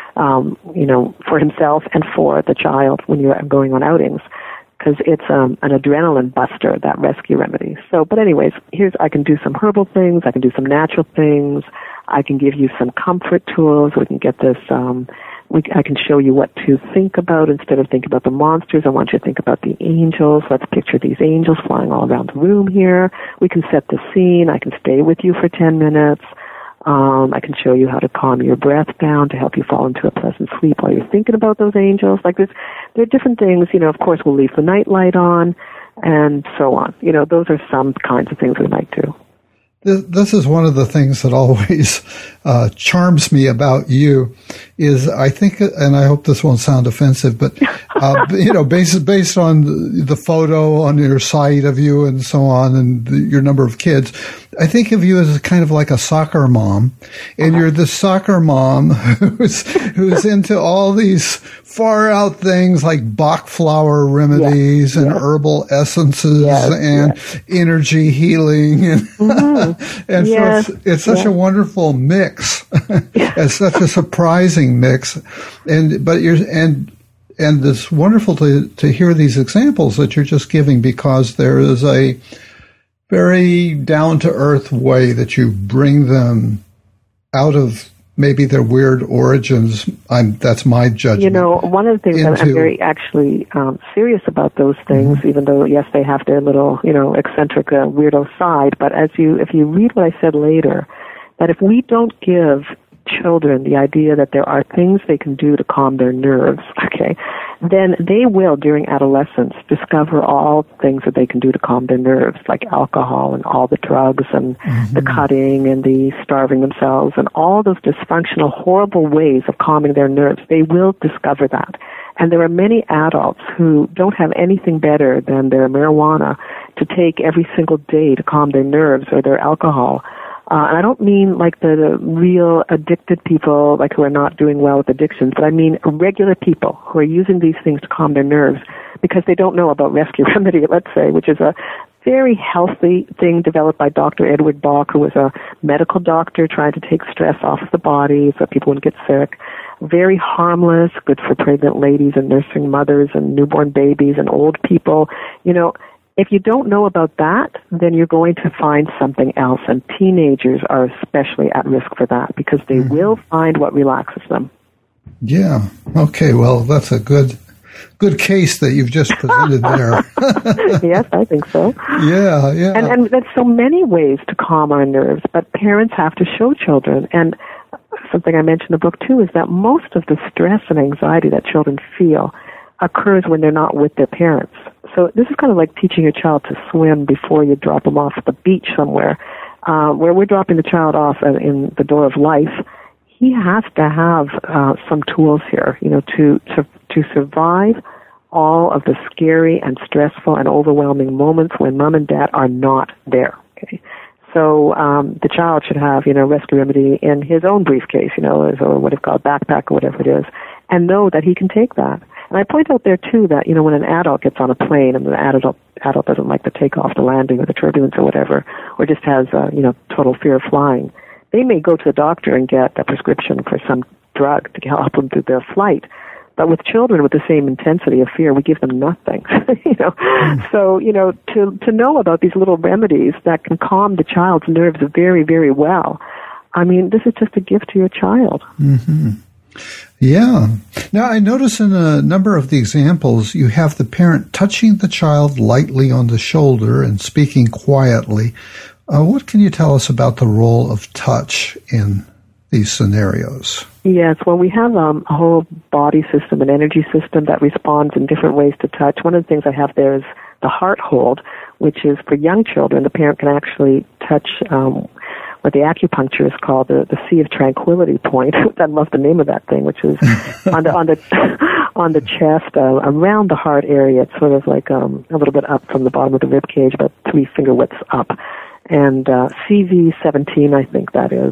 for himself and for the child when you're going on outings, because it's an adrenaline buster, that rescue remedy. So, but anyways, I can do some herbal things, I can do some natural things, I can give you some comfort tools. We can get this, I can show you what to think about instead of thinking about the monsters. I want you to think about the angels. Let's picture these angels flying all around the room here. We can set the scene. I can stay with you for 10 minutes. I can show you how to calm your breath down to help you fall into a pleasant sleep while you're thinking about those angels. Like this, there are different things. Of course, we'll leave the night light on and so on. Those are some kinds of things we might do. This is one of the things that always charms me about you is I think, and I hope this won't sound offensive, but, based on the photo on your site of you and so on and your number of kids, I think of you as kind of like a soccer mom, and you're the soccer mom who's into all these far out things like Bach flower remedies and herbal essences and energy healing. And, and so it's such a wonderful mix. It's such a surprising mix. And it's wonderful to hear these examples that you're just giving, because there is a very down to earth way that you bring them out of maybe their weird origins. That's my judgment. You know, one of the things that I'm very actually serious about those things, even though, yes, they have their little, eccentric, weirdo side, but if you read what I said later, that if we don't give children the idea that there are things they can do to calm their nerves, okay, then they will, during adolescence, discover all things that they can do to calm their nerves, like alcohol and all the drugs and the cutting and the starving themselves and all those dysfunctional, horrible ways of calming their nerves. They will discover that. And there are many adults who don't have anything better than their marijuana to take every single day to calm their nerves, or their alcohol. And I don't mean like the real addicted people, like who are not doing well with addictions, but I mean regular people who are using these things to calm their nerves because they don't know about Rescue Remedy, let's say, which is a very healthy thing developed by Dr. Edward Bach, who was a medical doctor trying to take stress off of the body so people wouldn't get sick. Very harmless, good for pregnant ladies and nursing mothers and newborn babies and old people. If you don't know about that, then you're going to find something else, and teenagers are especially at risk for that because they will find what relaxes them. Yeah. Okay. Well, that's a good case that you've just presented there. Yes, I think so. Yeah. And there's so many ways to calm our nerves, but parents have to show children. And something I mentioned in the book, too, is that most of the stress and anxiety that children feel occurs when they're not with their parents. So this is kind of like teaching your child to swim before you drop them off at the beach somewhere. Where we're dropping the child off in the door of life, he has to have some tools here, to survive all of the scary and stressful and overwhelming moments when mom and dad are not there. Okay, so the child should have, Rescue Remedy in his own briefcase, or what it's called, backpack or whatever it is, and know that he can take that. And I point out there, too, that, when an adult gets on a plane and the adult doesn't like the takeoff, the landing, or the turbulence or whatever, or just has, total fear of flying, they may go to the doctor and get a prescription for some drug to help them through their flight. But with children with the same intensity of fear, we give them nothing, So, to know about these little remedies that can calm the child's nerves very, very well, I mean, this is just a gift to your child. Mm-hmm. Yeah. Now, I notice in a number of the examples, you have the parent touching the child lightly on the shoulder and speaking quietly. What can you tell us about the role of touch in these scenarios? Yes, well, we have a whole body system, an energy system that responds in different ways to touch. One of the things I have there is the heart hold, which is for young children. The parent can actually touch what the acupuncturists call the Sea of Tranquility point. I love the name of that thing, which is on the chest, around the heart area. It's sort of like a little bit up from the bottom of the rib cage, about 3 finger widths up. And CV17, I think that is.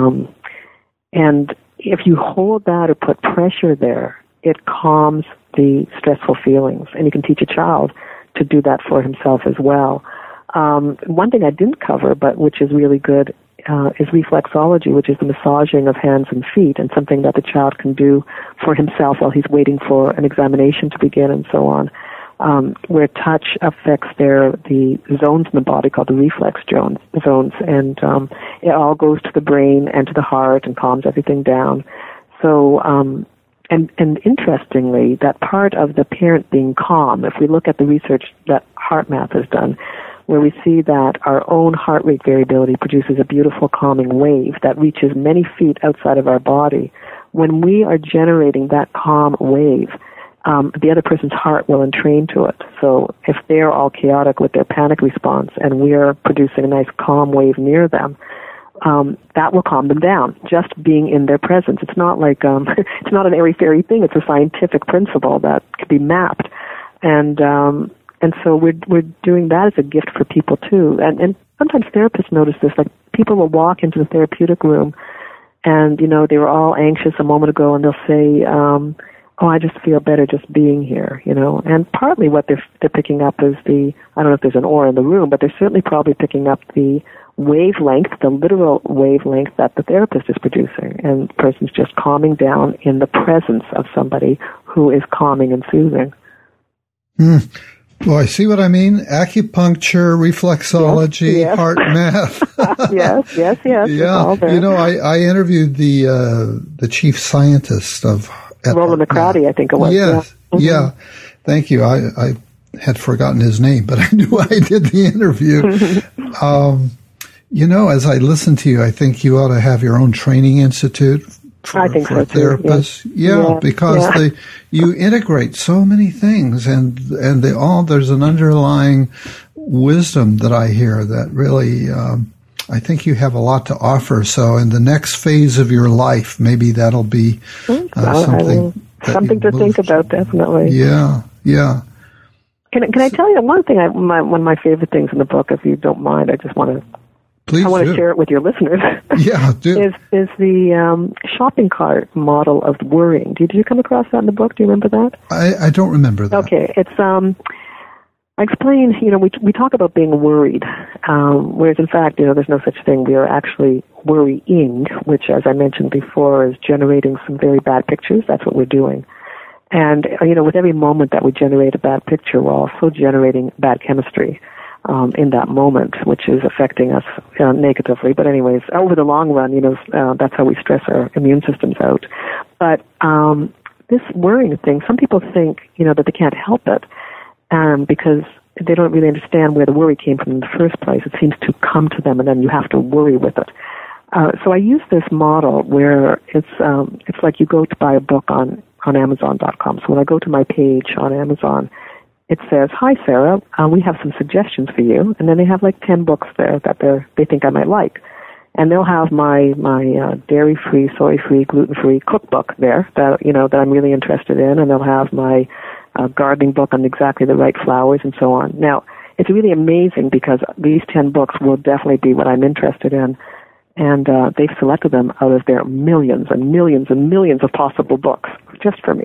And if you hold that or put pressure there, it calms the stressful feelings. And you can teach a child to do that for himself as well. One thing I didn't cover, but which is really good, is reflexology, which is the massaging of hands and feet, and something that the child can do for himself while he's waiting for an examination to begin and so on, where touch affects the zones in the body called the reflex zones, and it all goes to the brain and to the heart and calms everything down. So, and interestingly, that part of the parent being calm, if we look at the research that HeartMath has done, where we see that our own heart rate variability produces a beautiful calming wave that reaches many feet outside of our body. When we are generating that calm wave, the other person's heart will entrain to it. So if they're all chaotic with their panic response and we're producing a nice calm wave near them, that will calm them down, just being in their presence. It's not like, it's not an airy-fairy thing. It's a scientific principle that could be mapped. And so we're doing that as a gift for people too. And sometimes therapists notice this, like people will walk into the therapeutic room and, they were all anxious a moment ago and they'll say, I just feel better just being here, And partly what they're picking up is I don't know if there's an aura in the room, but they're certainly probably picking up the wavelength, the literal wavelength that the therapist is producing. And the person's just calming down in the presence of somebody who is calming and soothing. Well, I see what I mean. Acupuncture, reflexology, yes. heart math. yes. Yeah. I interviewed the chief scientist of Roland McCrady, I think it was. Yes. Yeah. Thank you. I had forgotten his name, but I knew I did the interview. As I listen to you, I think you ought to have your own training institute for therapists. Yeah, because you integrate so many things, and there's an underlying wisdom that I hear that really I think you have a lot to offer. So in the next phase of your life, maybe that'll be something to think about. Definitely. Yeah. Can I tell you one thing? One of my favorite things in the book, if you don't mind, I just want to. Please I want to share it with your listeners. Yeah, do. Is the shopping cart model of worrying. Did you come across that in the book? Do you remember that? I don't remember that. Okay, it's I explain. We talk about being worried, whereas in fact, there's no such thing. We are actually worrying, which, as I mentioned before, is generating some very bad pictures. That's what we're doing. And with every moment that we generate a bad picture, we're also generating bad chemistry. In that moment, which is affecting us negatively. But anyways, over the long run, that's how we stress our immune systems out. But this worrying thing, some people think, that they can't help it because they don't really understand where the worry came from in the first place. It seems to come to them, and then you have to worry with it. So I use this model where it's like you go to buy a book on Amazon.com. So when I go to my page on Amazon, it says, "Hi, Sarah, we have some suggestions for you." And then they have like 10 books there that they think I might like. And they'll have my dairy-free, soy-free, gluten-free cookbook there that I'm really interested in. And they'll have my gardening book on exactly the right flowers and so on. Now, it's really amazing because these 10 books will definitely be what I'm interested in. And they've selected them out of their millions and millions and millions of possible books just for me.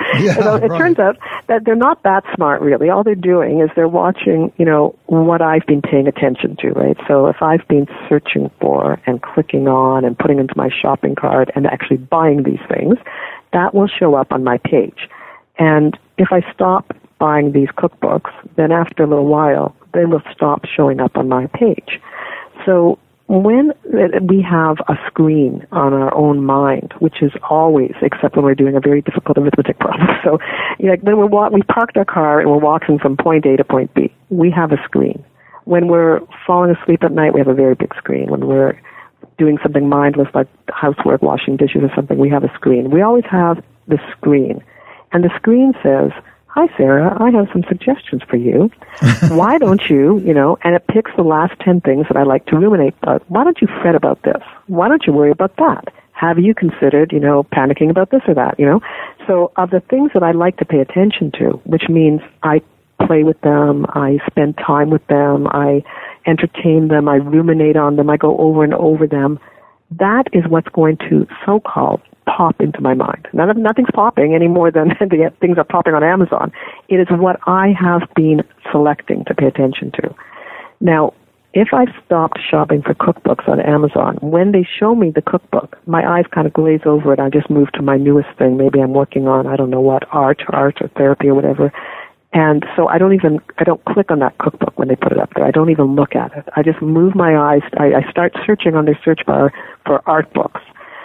It turns out that they're not that smart, really. All they're doing is they're watching, what I've been paying attention to, right? So if I've been searching for and clicking on and putting into my shopping cart and actually buying these things, that will show up on my page. And if I stop buying these cookbooks, then after a little while, they will stop showing up on my page. So when we have a screen on our own mind, which is always, except when we're doing a very difficult arithmetic problem. So, when we parked our car and we're walking from point A to point B, we have a screen. When we're falling asleep at night, we have a very big screen. When we're doing something mindless like housework, washing dishes or something, we have a screen. We always have the screen. And the screen says, "Hi, Sarah, I have some suggestions for you. Why don't you, and it picks the last 10 things that I like to ruminate about. Why don't you fret about this? Why don't you worry about that? Have you considered, panicking about this or that, So of the things that I like to pay attention to, which means I play with them, I spend time with them, I entertain them, I ruminate on them, I go over and over them, that is what's going to so-called pop into my mind. Nothing's popping any more than the things are popping on Amazon. It is what I have been selecting to pay attention to. Now, if I've stopped shopping for cookbooks on Amazon, when they show me the cookbook, my eyes kind of glaze over it. I just move to my newest thing. Maybe I'm working on, I don't know what, art or therapy or whatever. And so I don't click on that cookbook when they put it up there. I don't even look at it. I just move my eyes. I start searching on their search bar for art books.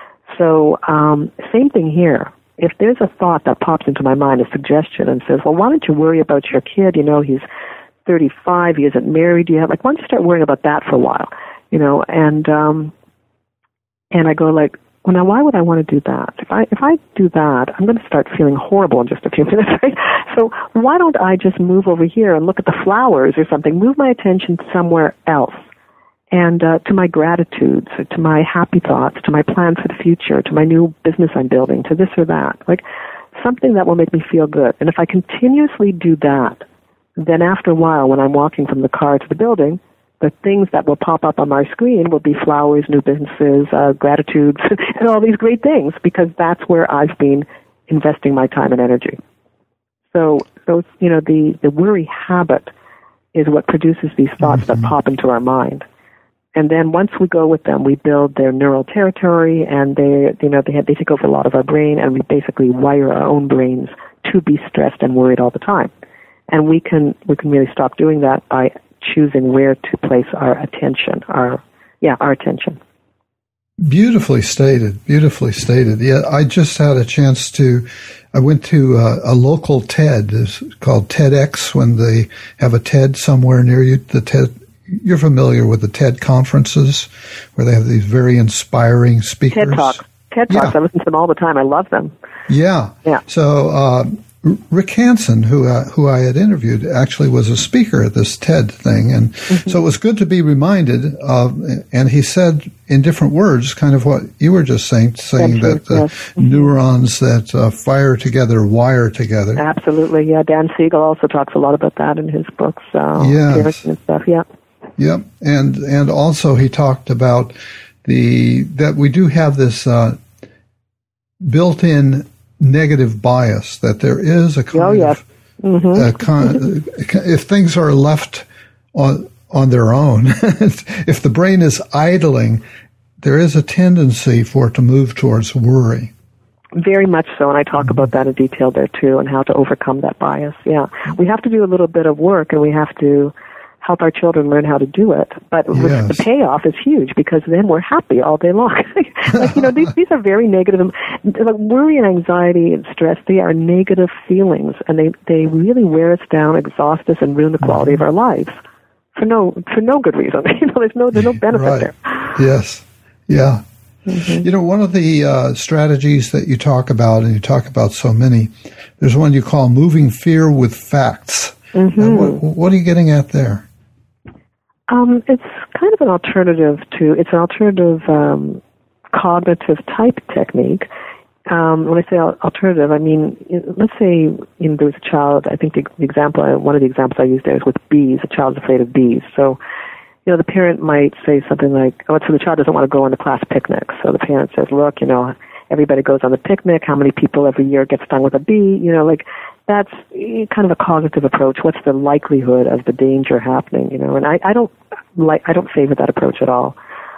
So same thing here. If there's a thought that pops into my mind, a suggestion, and says, well, why don't you worry about your kid? He's 35, he isn't married yet. Why don't you start worrying about that for a while? And I go like, well, now why would I want to do that? If I do that, I'm going to start feeling horrible in just a few minutes, right? So why don't I just move over here and look at the flowers or something, move my attention somewhere else? And to my gratitudes, to my happy thoughts, to my plans for the future, to my new business I'm building, to this or that, something that will make me feel good. And if I continuously do that, then after a while, when I'm walking from the car to the building, the things that will pop up on my screen will be flowers, new businesses, gratitudes, and all these great things, because that's where I've been investing my time and energy. So those, the worry habit is what produces these thoughts that pop into our mind. And then once we go with them, we build their neural territory, and they take over a lot of our brain, and we basically wire our own brains to be stressed and worried all the time. And we can really stop doing that by choosing where to place our attention, our attention. Beautifully stated. Yeah, I just had a chance I went to a local TED. It's called TEDx when they have a TED somewhere near you. The TED, you're familiar with the TED conferences where they have these very inspiring speakers. TED Talks. I listen to them all the time. I love them. Yeah. So Rick Hansen, who I had interviewed, actually was a speaker at this TED thing, and so it was good to be reminded of. And he said in different words, kind of what you were just saying that neurons that fire together wire together. Absolutely, yeah. Dan Siegel also talks a lot about that in his books, parenting and stuff. Yeah. Yep, and also he talked about that we do have this built-in negative bias, that there is a kind of if things are left on their own, if the brain is idling, there is a tendency for it to move towards worry. Very much so, and I talk about that in detail there too, and how to overcome that bias. Yeah, we have to do a little bit of work, and we have to help our children learn how to do it. But the payoff is huge, because then we're happy all day long. These are very negative. Like worry and anxiety and stress, they are negative feelings, and they really wear us down, exhaust us, and ruin the quality of our lives for no good reason. There's no benefit there. Yes. Yeah. Mm-hmm. One of the strategies that you talk about, and you talk about so many, there's one you call moving fear with facts. Mm-hmm. What are you getting at there? It's kind of an alternative cognitive type technique. When I say alternative, I mean, let's say there was a child, I think one of the examples I used there is with bees. A child's afraid of bees. So, the parent might say something like, so the child doesn't want to go on the class picnic. So the parent says, look, everybody goes on the picnic. How many people every year get stung with a bee? That's kind of a cognitive approach. What's the likelihood of the danger happening? And I don't favor that approach at all.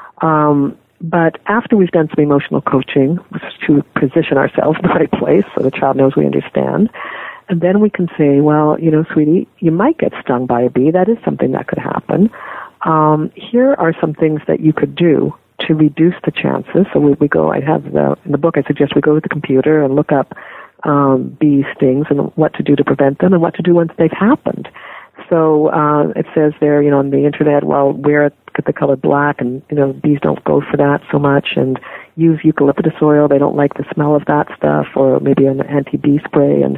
But after we've done some emotional coaching to position ourselves in the right place so the child knows we understand, and then we can say, well, sweetie, you might get stung by a bee. That is something that could happen. Here are some things that you could do to reduce the chances. So we go, in the book I suggest we go to the computer and look up bee stings and what to do to prevent them and what to do once they've happened. So it says there, on the internet, wear the color black, and bees don't go for that so much, and use eucalyptus oil. They don't like the smell of that stuff, or maybe an anti-bee spray, and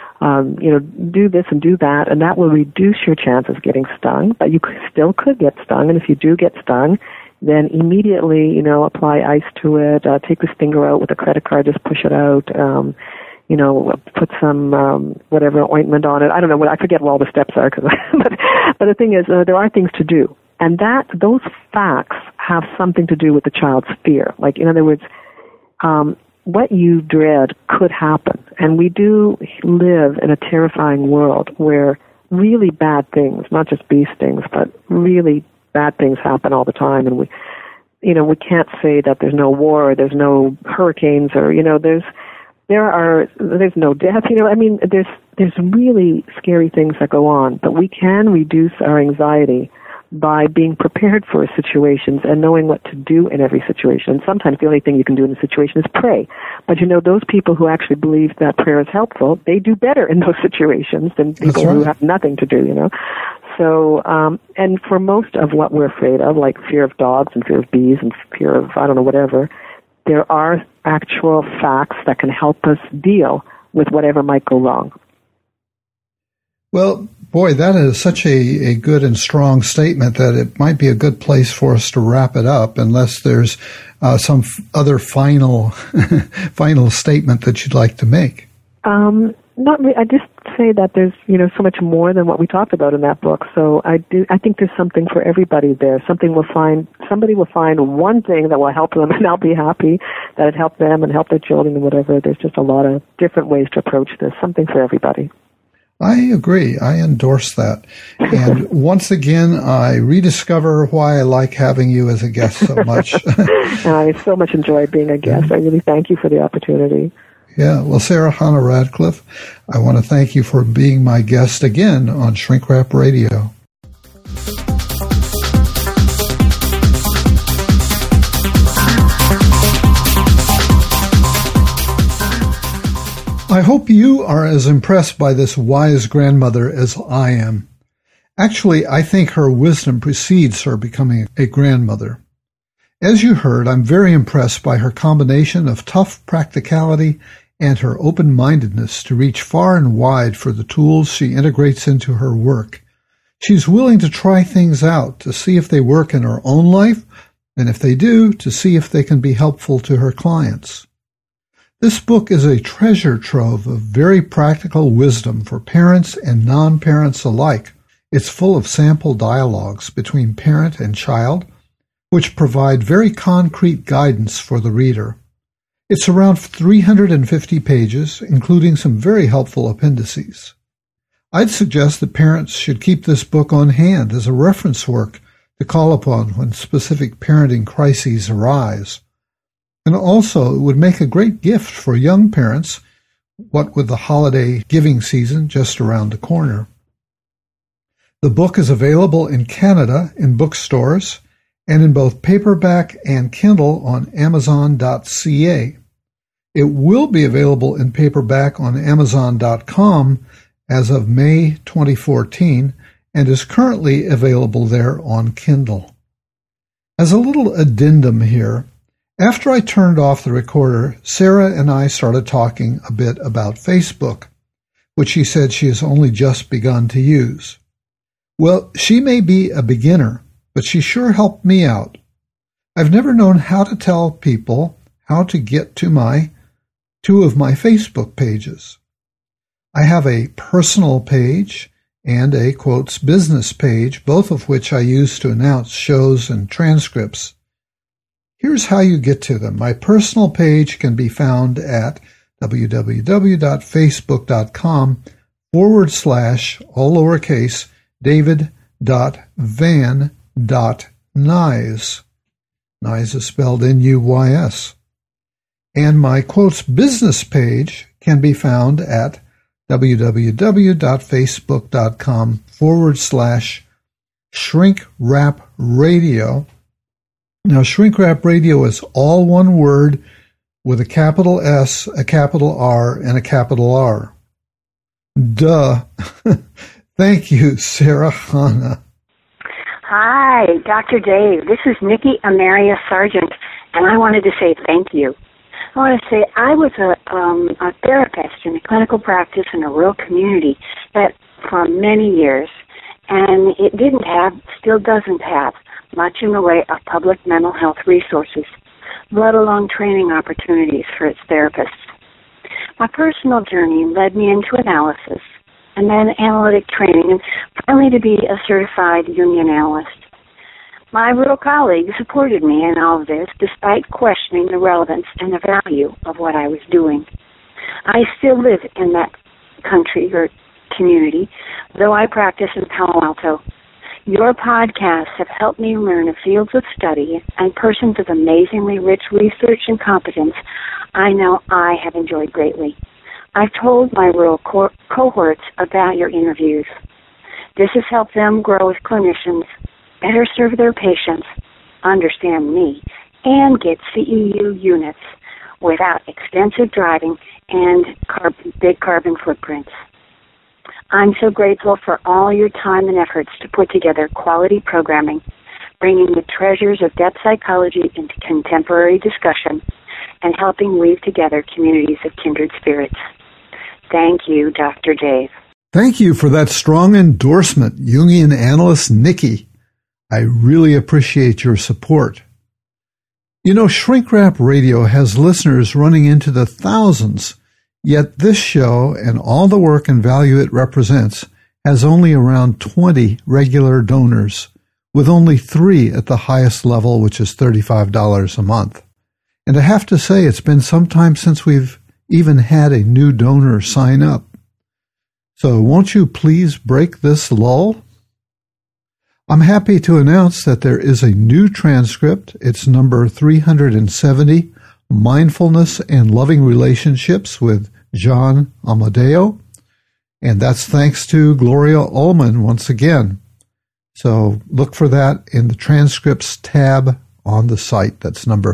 do this and do that, and that will reduce your chances of getting stung. But you still could get stung, and if you do get stung, then immediately apply ice to it. Take the stinger out with a credit card. Just push it out. Put some whatever ointment on it. I don't know. I forget what all the steps are. But the thing is, there are things to do, and those facts have something to do with the child's fear. Like, in other words, what you dread could happen, and we do live in a terrifying world where really bad things, not just bee stings, but really bad things happen all the time, and we can't say that there's no war, or there's no hurricanes, or there's no death. There's really scary things that go on, but we can reduce our anxiety by being prepared for situations and knowing what to do in every situation. Sometimes the only thing you can do in a situation is pray. But those people who actually believe that prayer is helpful, they do better in those situations than people who have nothing to do, So, and for most of what we're afraid of, like fear of dogs and fear of bees and fear of, I don't know, whatever, there are actual facts that can help us deal with whatever might go wrong. Well, boy, that is such a good and strong statement that it might be a good place for us to wrap it up, unless there's some other final statement that you'd like to make. Not really. I just say that there's so much more than what we talked about in that book. So I think there's something for everybody there. Somebody will find one thing that will help them, and I'll be happy that it helped them and helped their children and whatever. There's just a lot of different ways to approach this. Something for everybody. I agree. I endorse that. And once again, I rediscover why I like having you as a guest so much. I so much enjoyed being a guest. I really thank you for the opportunity. Yeah. Well, Sarah Hannah Radcliffe, I want to thank you for being my guest again on Shrink Wrap Radio. I hope you are as impressed by this wise grandmother as I am. Actually, I think her wisdom precedes her becoming a grandmother. As you heard, I'm very impressed by her combination of tough practicality and her open-mindedness to reach far and wide for the tools she integrates into her work. She's willing to try things out to see if they work in her own life, and if they do, to see if they can be helpful to her clients. This book is a treasure trove of very practical wisdom for parents and non-parents alike. It's full of sample dialogues between parent and child, which provide very concrete guidance for the reader. It's around 350 pages, including some very helpful appendices. I'd suggest that parents should keep this book on hand as a reference work to call upon when specific parenting crises arise. And also, it would make a great gift for young parents, what with the holiday giving season just around the corner. The book is available in Canada in bookstores and in both paperback and Kindle on Amazon.ca. It will be available in paperback on Amazon.com as of May 2014 and is currently available there on Kindle. As a little addendum here, after I turned off the recorder, Sarah and I started talking a bit about Facebook, which she said she has only just begun to use. Well, she may be a beginner, but she sure helped me out. I've never known how to tell people how to get to two of my Facebook pages. I have a personal page and a, quotes, business page, both of which I use to announce shows and transcripts. Here's how you get to them. My personal page can be found at www.facebook.com/, all lowercase, david.van.nuys. Nuys is spelled N-U-Y-S. And my quotes business page can be found at www.facebook.com/Shrink Wrap Radio. Now, Shrink Wrap Radio is all one word with a capital S, a capital R, and a capital R. Duh. Thank you, Sarah Hannah. Hi, Dr. Dave. This is Nikki Amaria Sargent, and I wanted to say thank you. I want to say I was a therapist in a clinical practice in a rural community that for many years, and it still doesn't have, much in the way of public mental health resources, let alone training opportunities for its therapists. My personal journey led me into analysis, and then analytic training, and finally to be a certified union analyst. My rural colleagues supported me in all of this, despite questioning the relevance and the value of what I was doing. I still live in that country or community, though I practice in Palo Alto. Your podcasts have helped me learn the fields of study and persons of amazingly rich research and competence I know I have enjoyed greatly. I've told my rural cohorts about your interviews. This has helped them grow as clinicians, better serve their patients, understand me, and get CEU units without extensive driving and big carbon footprints. I'm so grateful for all your time and efforts to put together quality programming, bringing the treasures of depth psychology into contemporary discussion and helping weave together communities of kindred spirits. Thank you, Dr. Dave. Thank you for that strong endorsement, Jungian analyst Nikki. I really appreciate your support. You know, Shrink Wrap Radio has listeners running into the thousands, yet this show and all the work and value it represents has only around 20 regular donors, with only 3 at the highest level, which is $35 a month. And I have to say, it's been some time since we've even had a new donor sign up. So won't you please break this lull? I'm happy to announce that there is a new transcript. It's number 370, Mindfulness and Loving Relationships with John Amadeo. And that's thanks to Gloria Ullman once again. So look for that in the transcripts tab on the site. That's number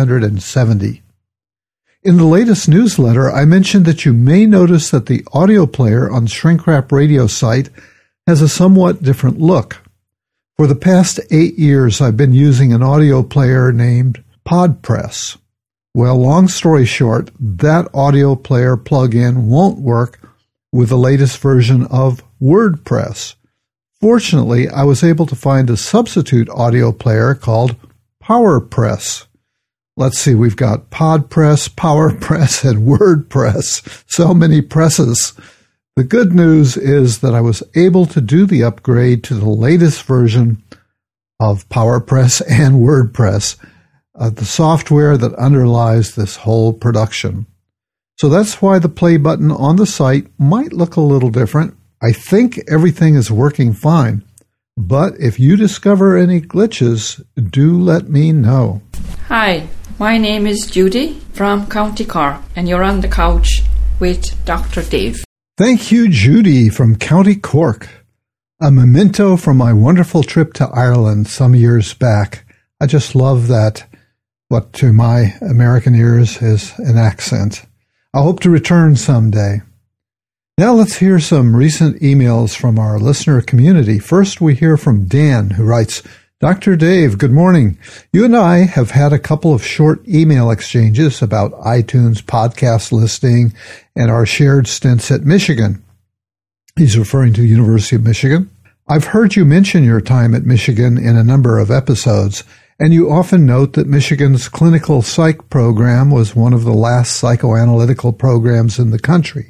370. In the latest newsletter, I mentioned that you may notice that the audio player on Shrink Rap Radio site has a somewhat different look. For the past 8 years, I've been using an audio player named PodPress. Well, long story short, that audio player plug-in won't work with the latest version of WordPress. Fortunately, I was able to find a substitute audio player called PowerPress. Let's see, we've got PodPress, PowerPress, and WordPress. So many presses. The good news is that I was able to do the upgrade to the latest version of PowerPress and WordPress, the software that underlies this whole production. So that's why the play button on the site might look a little different. I think everything is working fine, but if you discover any glitches, do let me know. Hi, my name is Judy from County Cork, and you're on the couch with Dr. Dave. Thank you, Judy from County Cork. A memento from my wonderful trip to Ireland some years back. I just love that, what to my American ears is an accent. I hope to return someday. Now let's hear some recent emails from our listener community. First, we hear from Dan, who writes, Dr. Dave, good morning. You and I have had a couple of short email exchanges about iTunes podcast listing and our shared stints at Michigan. He's referring to the University of Michigan. I've heard you mention your time at Michigan in a number of episodes, and you often note that Michigan's clinical psych program was one of the last psychoanalytical programs in the country.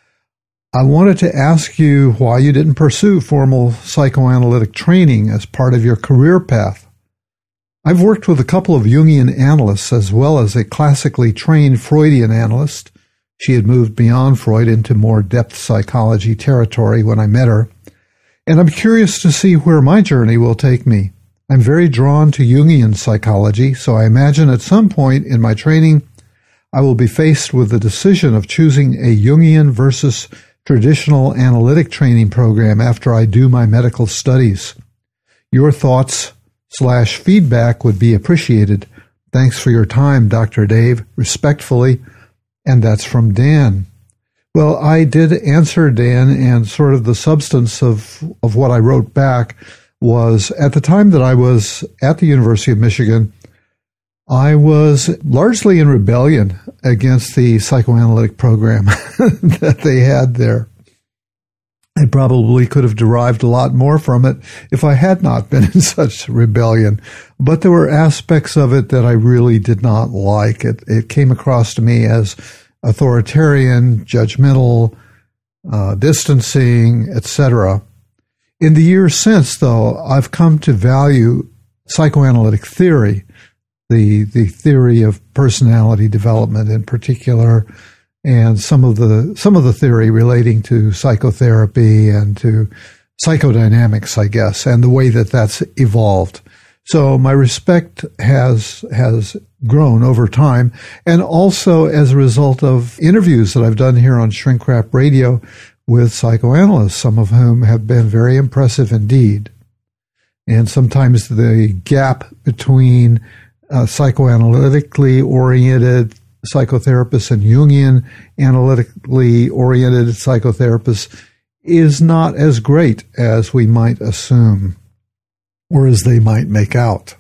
I wanted to ask you why you didn't pursue formal psychoanalytic training as part of your career path. I've worked with a couple of Jungian analysts as well as a classically trained Freudian analyst. She had moved beyond Freud into more depth psychology territory when I met her, and I'm curious to see where my journey will take me. I'm very drawn to Jungian psychology, so I imagine at some point in my training I will be faced with the decision of choosing a Jungian versus traditional analytic training program after I do my medical studies. Your thoughts/feedback would be appreciated. Thanks for your time, Dr. Dave. Respectfully. And that's from Dan. Well, I did answer Dan, and sort of the substance of what I wrote back was, at the time that I was at the University of Michigan, I was largely in rebellion against the psychoanalytic program that they had there. I probably could have derived a lot more from it if I had not been in such rebellion. But there were aspects of it that I really did not like. It came across to me as authoritarian, judgmental, distancing, etc. In the years since, though, I've come to value psychoanalytic theory, the theory of personality development in particular, and some of the theory relating to psychotherapy and to psychodynamics, I guess, and the way that that's evolved. So my respect has grown over time, and also as a result of interviews that I've done here on Shrink Rap Radio with psychoanalysts, some of whom have been very impressive indeed. And sometimes the gap between psychoanalytically oriented psychotherapists and Jungian analytically oriented psychotherapists is not as great as we might assume, or as they might make out.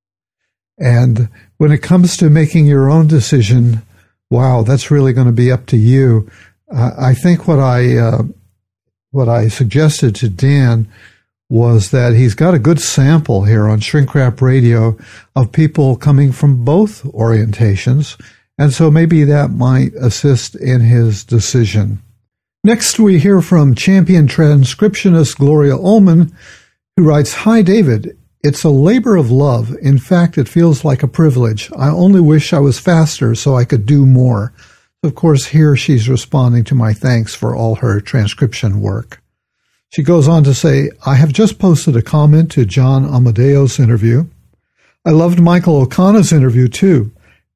And when it comes to making your own decision, wow, that's really going to be up to you. I think what I suggested to Dan was that he's got a good sample here on Shrink Rap Radio of people coming from both orientations, and so maybe that might assist in his decision. Next, we hear from champion transcriptionist Gloria Ullman, who writes, Hi, David. It's a labor of love. In fact, it feels like a privilege. I only wish I was faster so I could do more. Of course, here she's responding to my thanks for all her transcription work. She goes on to say, I have just posted a comment to John Amadeo's interview. I loved Michael O'Connor's interview, too.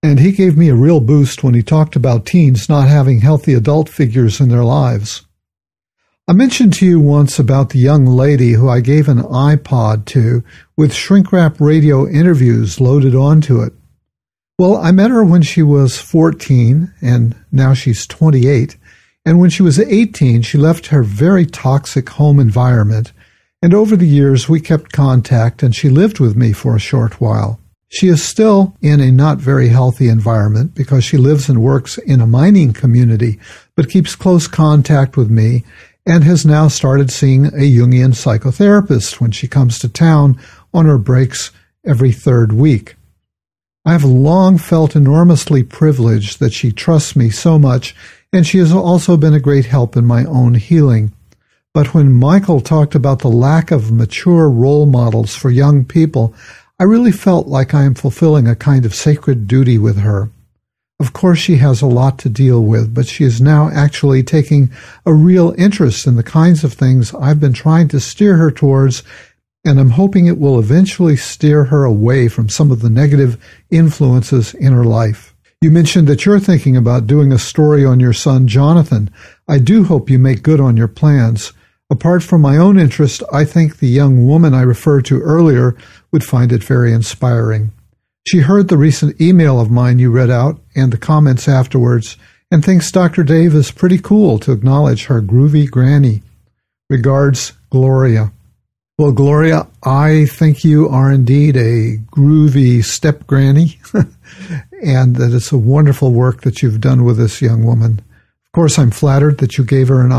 And he gave me a real boost when he talked about teens not having healthy adult figures in their lives. I mentioned to you once about the young lady who I gave an iPod to with shrink-wrap radio interviews loaded onto it. Well, I met her when she was 14, and now she's 28. And when she was 18, she left her very toxic home environment. And over the years, we kept contact, and she lived with me for a short while. She is still in a not very healthy environment because she lives and works in a mining community, but keeps close contact with me and has now started seeing a Jungian psychotherapist when she comes to town on her breaks every third week. I have long felt enormously privileged that she trusts me so much, and she has also been a great help in my own healing. But when Michael talked about the lack of mature role models for young people, I really felt like I am fulfilling a kind of sacred duty with her. Of course, she has a lot to deal with, but she is now actually taking a real interest in the kinds of things I've been trying to steer her towards, and I'm hoping it will eventually steer her away from some of the negative influences in her life. You mentioned that you're thinking about doing a story on your son, Jonathan. I do hope you make good on your plans. Apart from my own interest, I think the young woman I referred to earlier would find it very inspiring. She heard the recent email of mine you read out and the comments afterwards and thinks Dr. Dave is pretty cool to acknowledge her groovy granny. Regards, Gloria. Well, Gloria, I think you are indeed a groovy step granny and that it's a wonderful work that you've done with this young woman. Of course, I'm flattered that you gave her an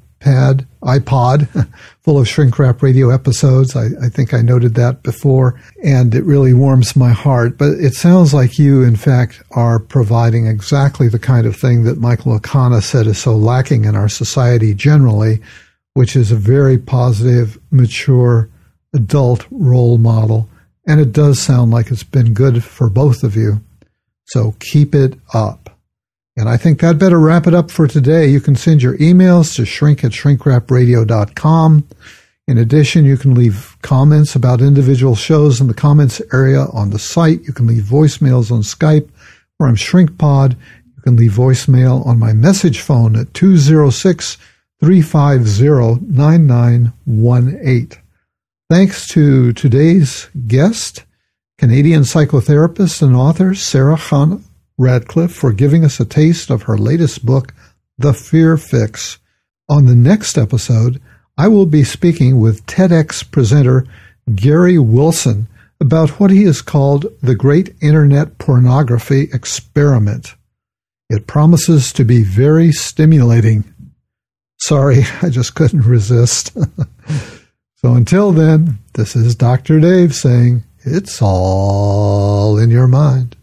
iPod full of shrink-wrap radio episodes. I think I noted that before, and it really warms my heart. But it sounds like you, in fact, are providing exactly the kind of thing that Michael O'Connor said is so lacking in our society generally, which is a very positive, mature, adult role model. And it does sound like it's been good for both of you. So keep it up. And I think that better wrap it up for today. You can send your emails to shrink@shrinkwrapradio.com. In addition, you can leave comments about individual shows in the comments area on the site. You can leave voicemails on Skype, where I'm ShrinkPod. You can leave voicemail on my message phone at 206-350-9918. Thanks to today's guest, Canadian psychotherapist and author Sarah Hannah Radcliffe, for giving us a taste of her latest book, The Fear Fix. On the next episode, I will be speaking with TEDx presenter Gary Wilson about what he has called the Great Internet Pornography Experiment. It promises to be very stimulating. Sorry, I just couldn't resist. So until then, this is Dr. Dave saying, it's all in your mind.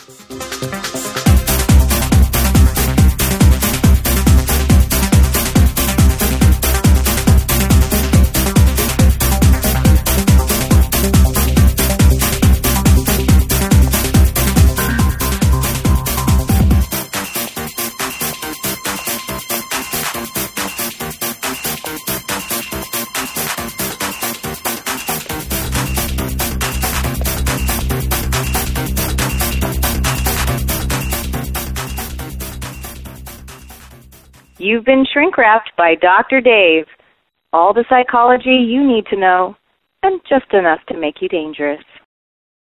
You've been shrink-wrapped by Dr. Dave. All the psychology you need to know, and just enough to make you dangerous.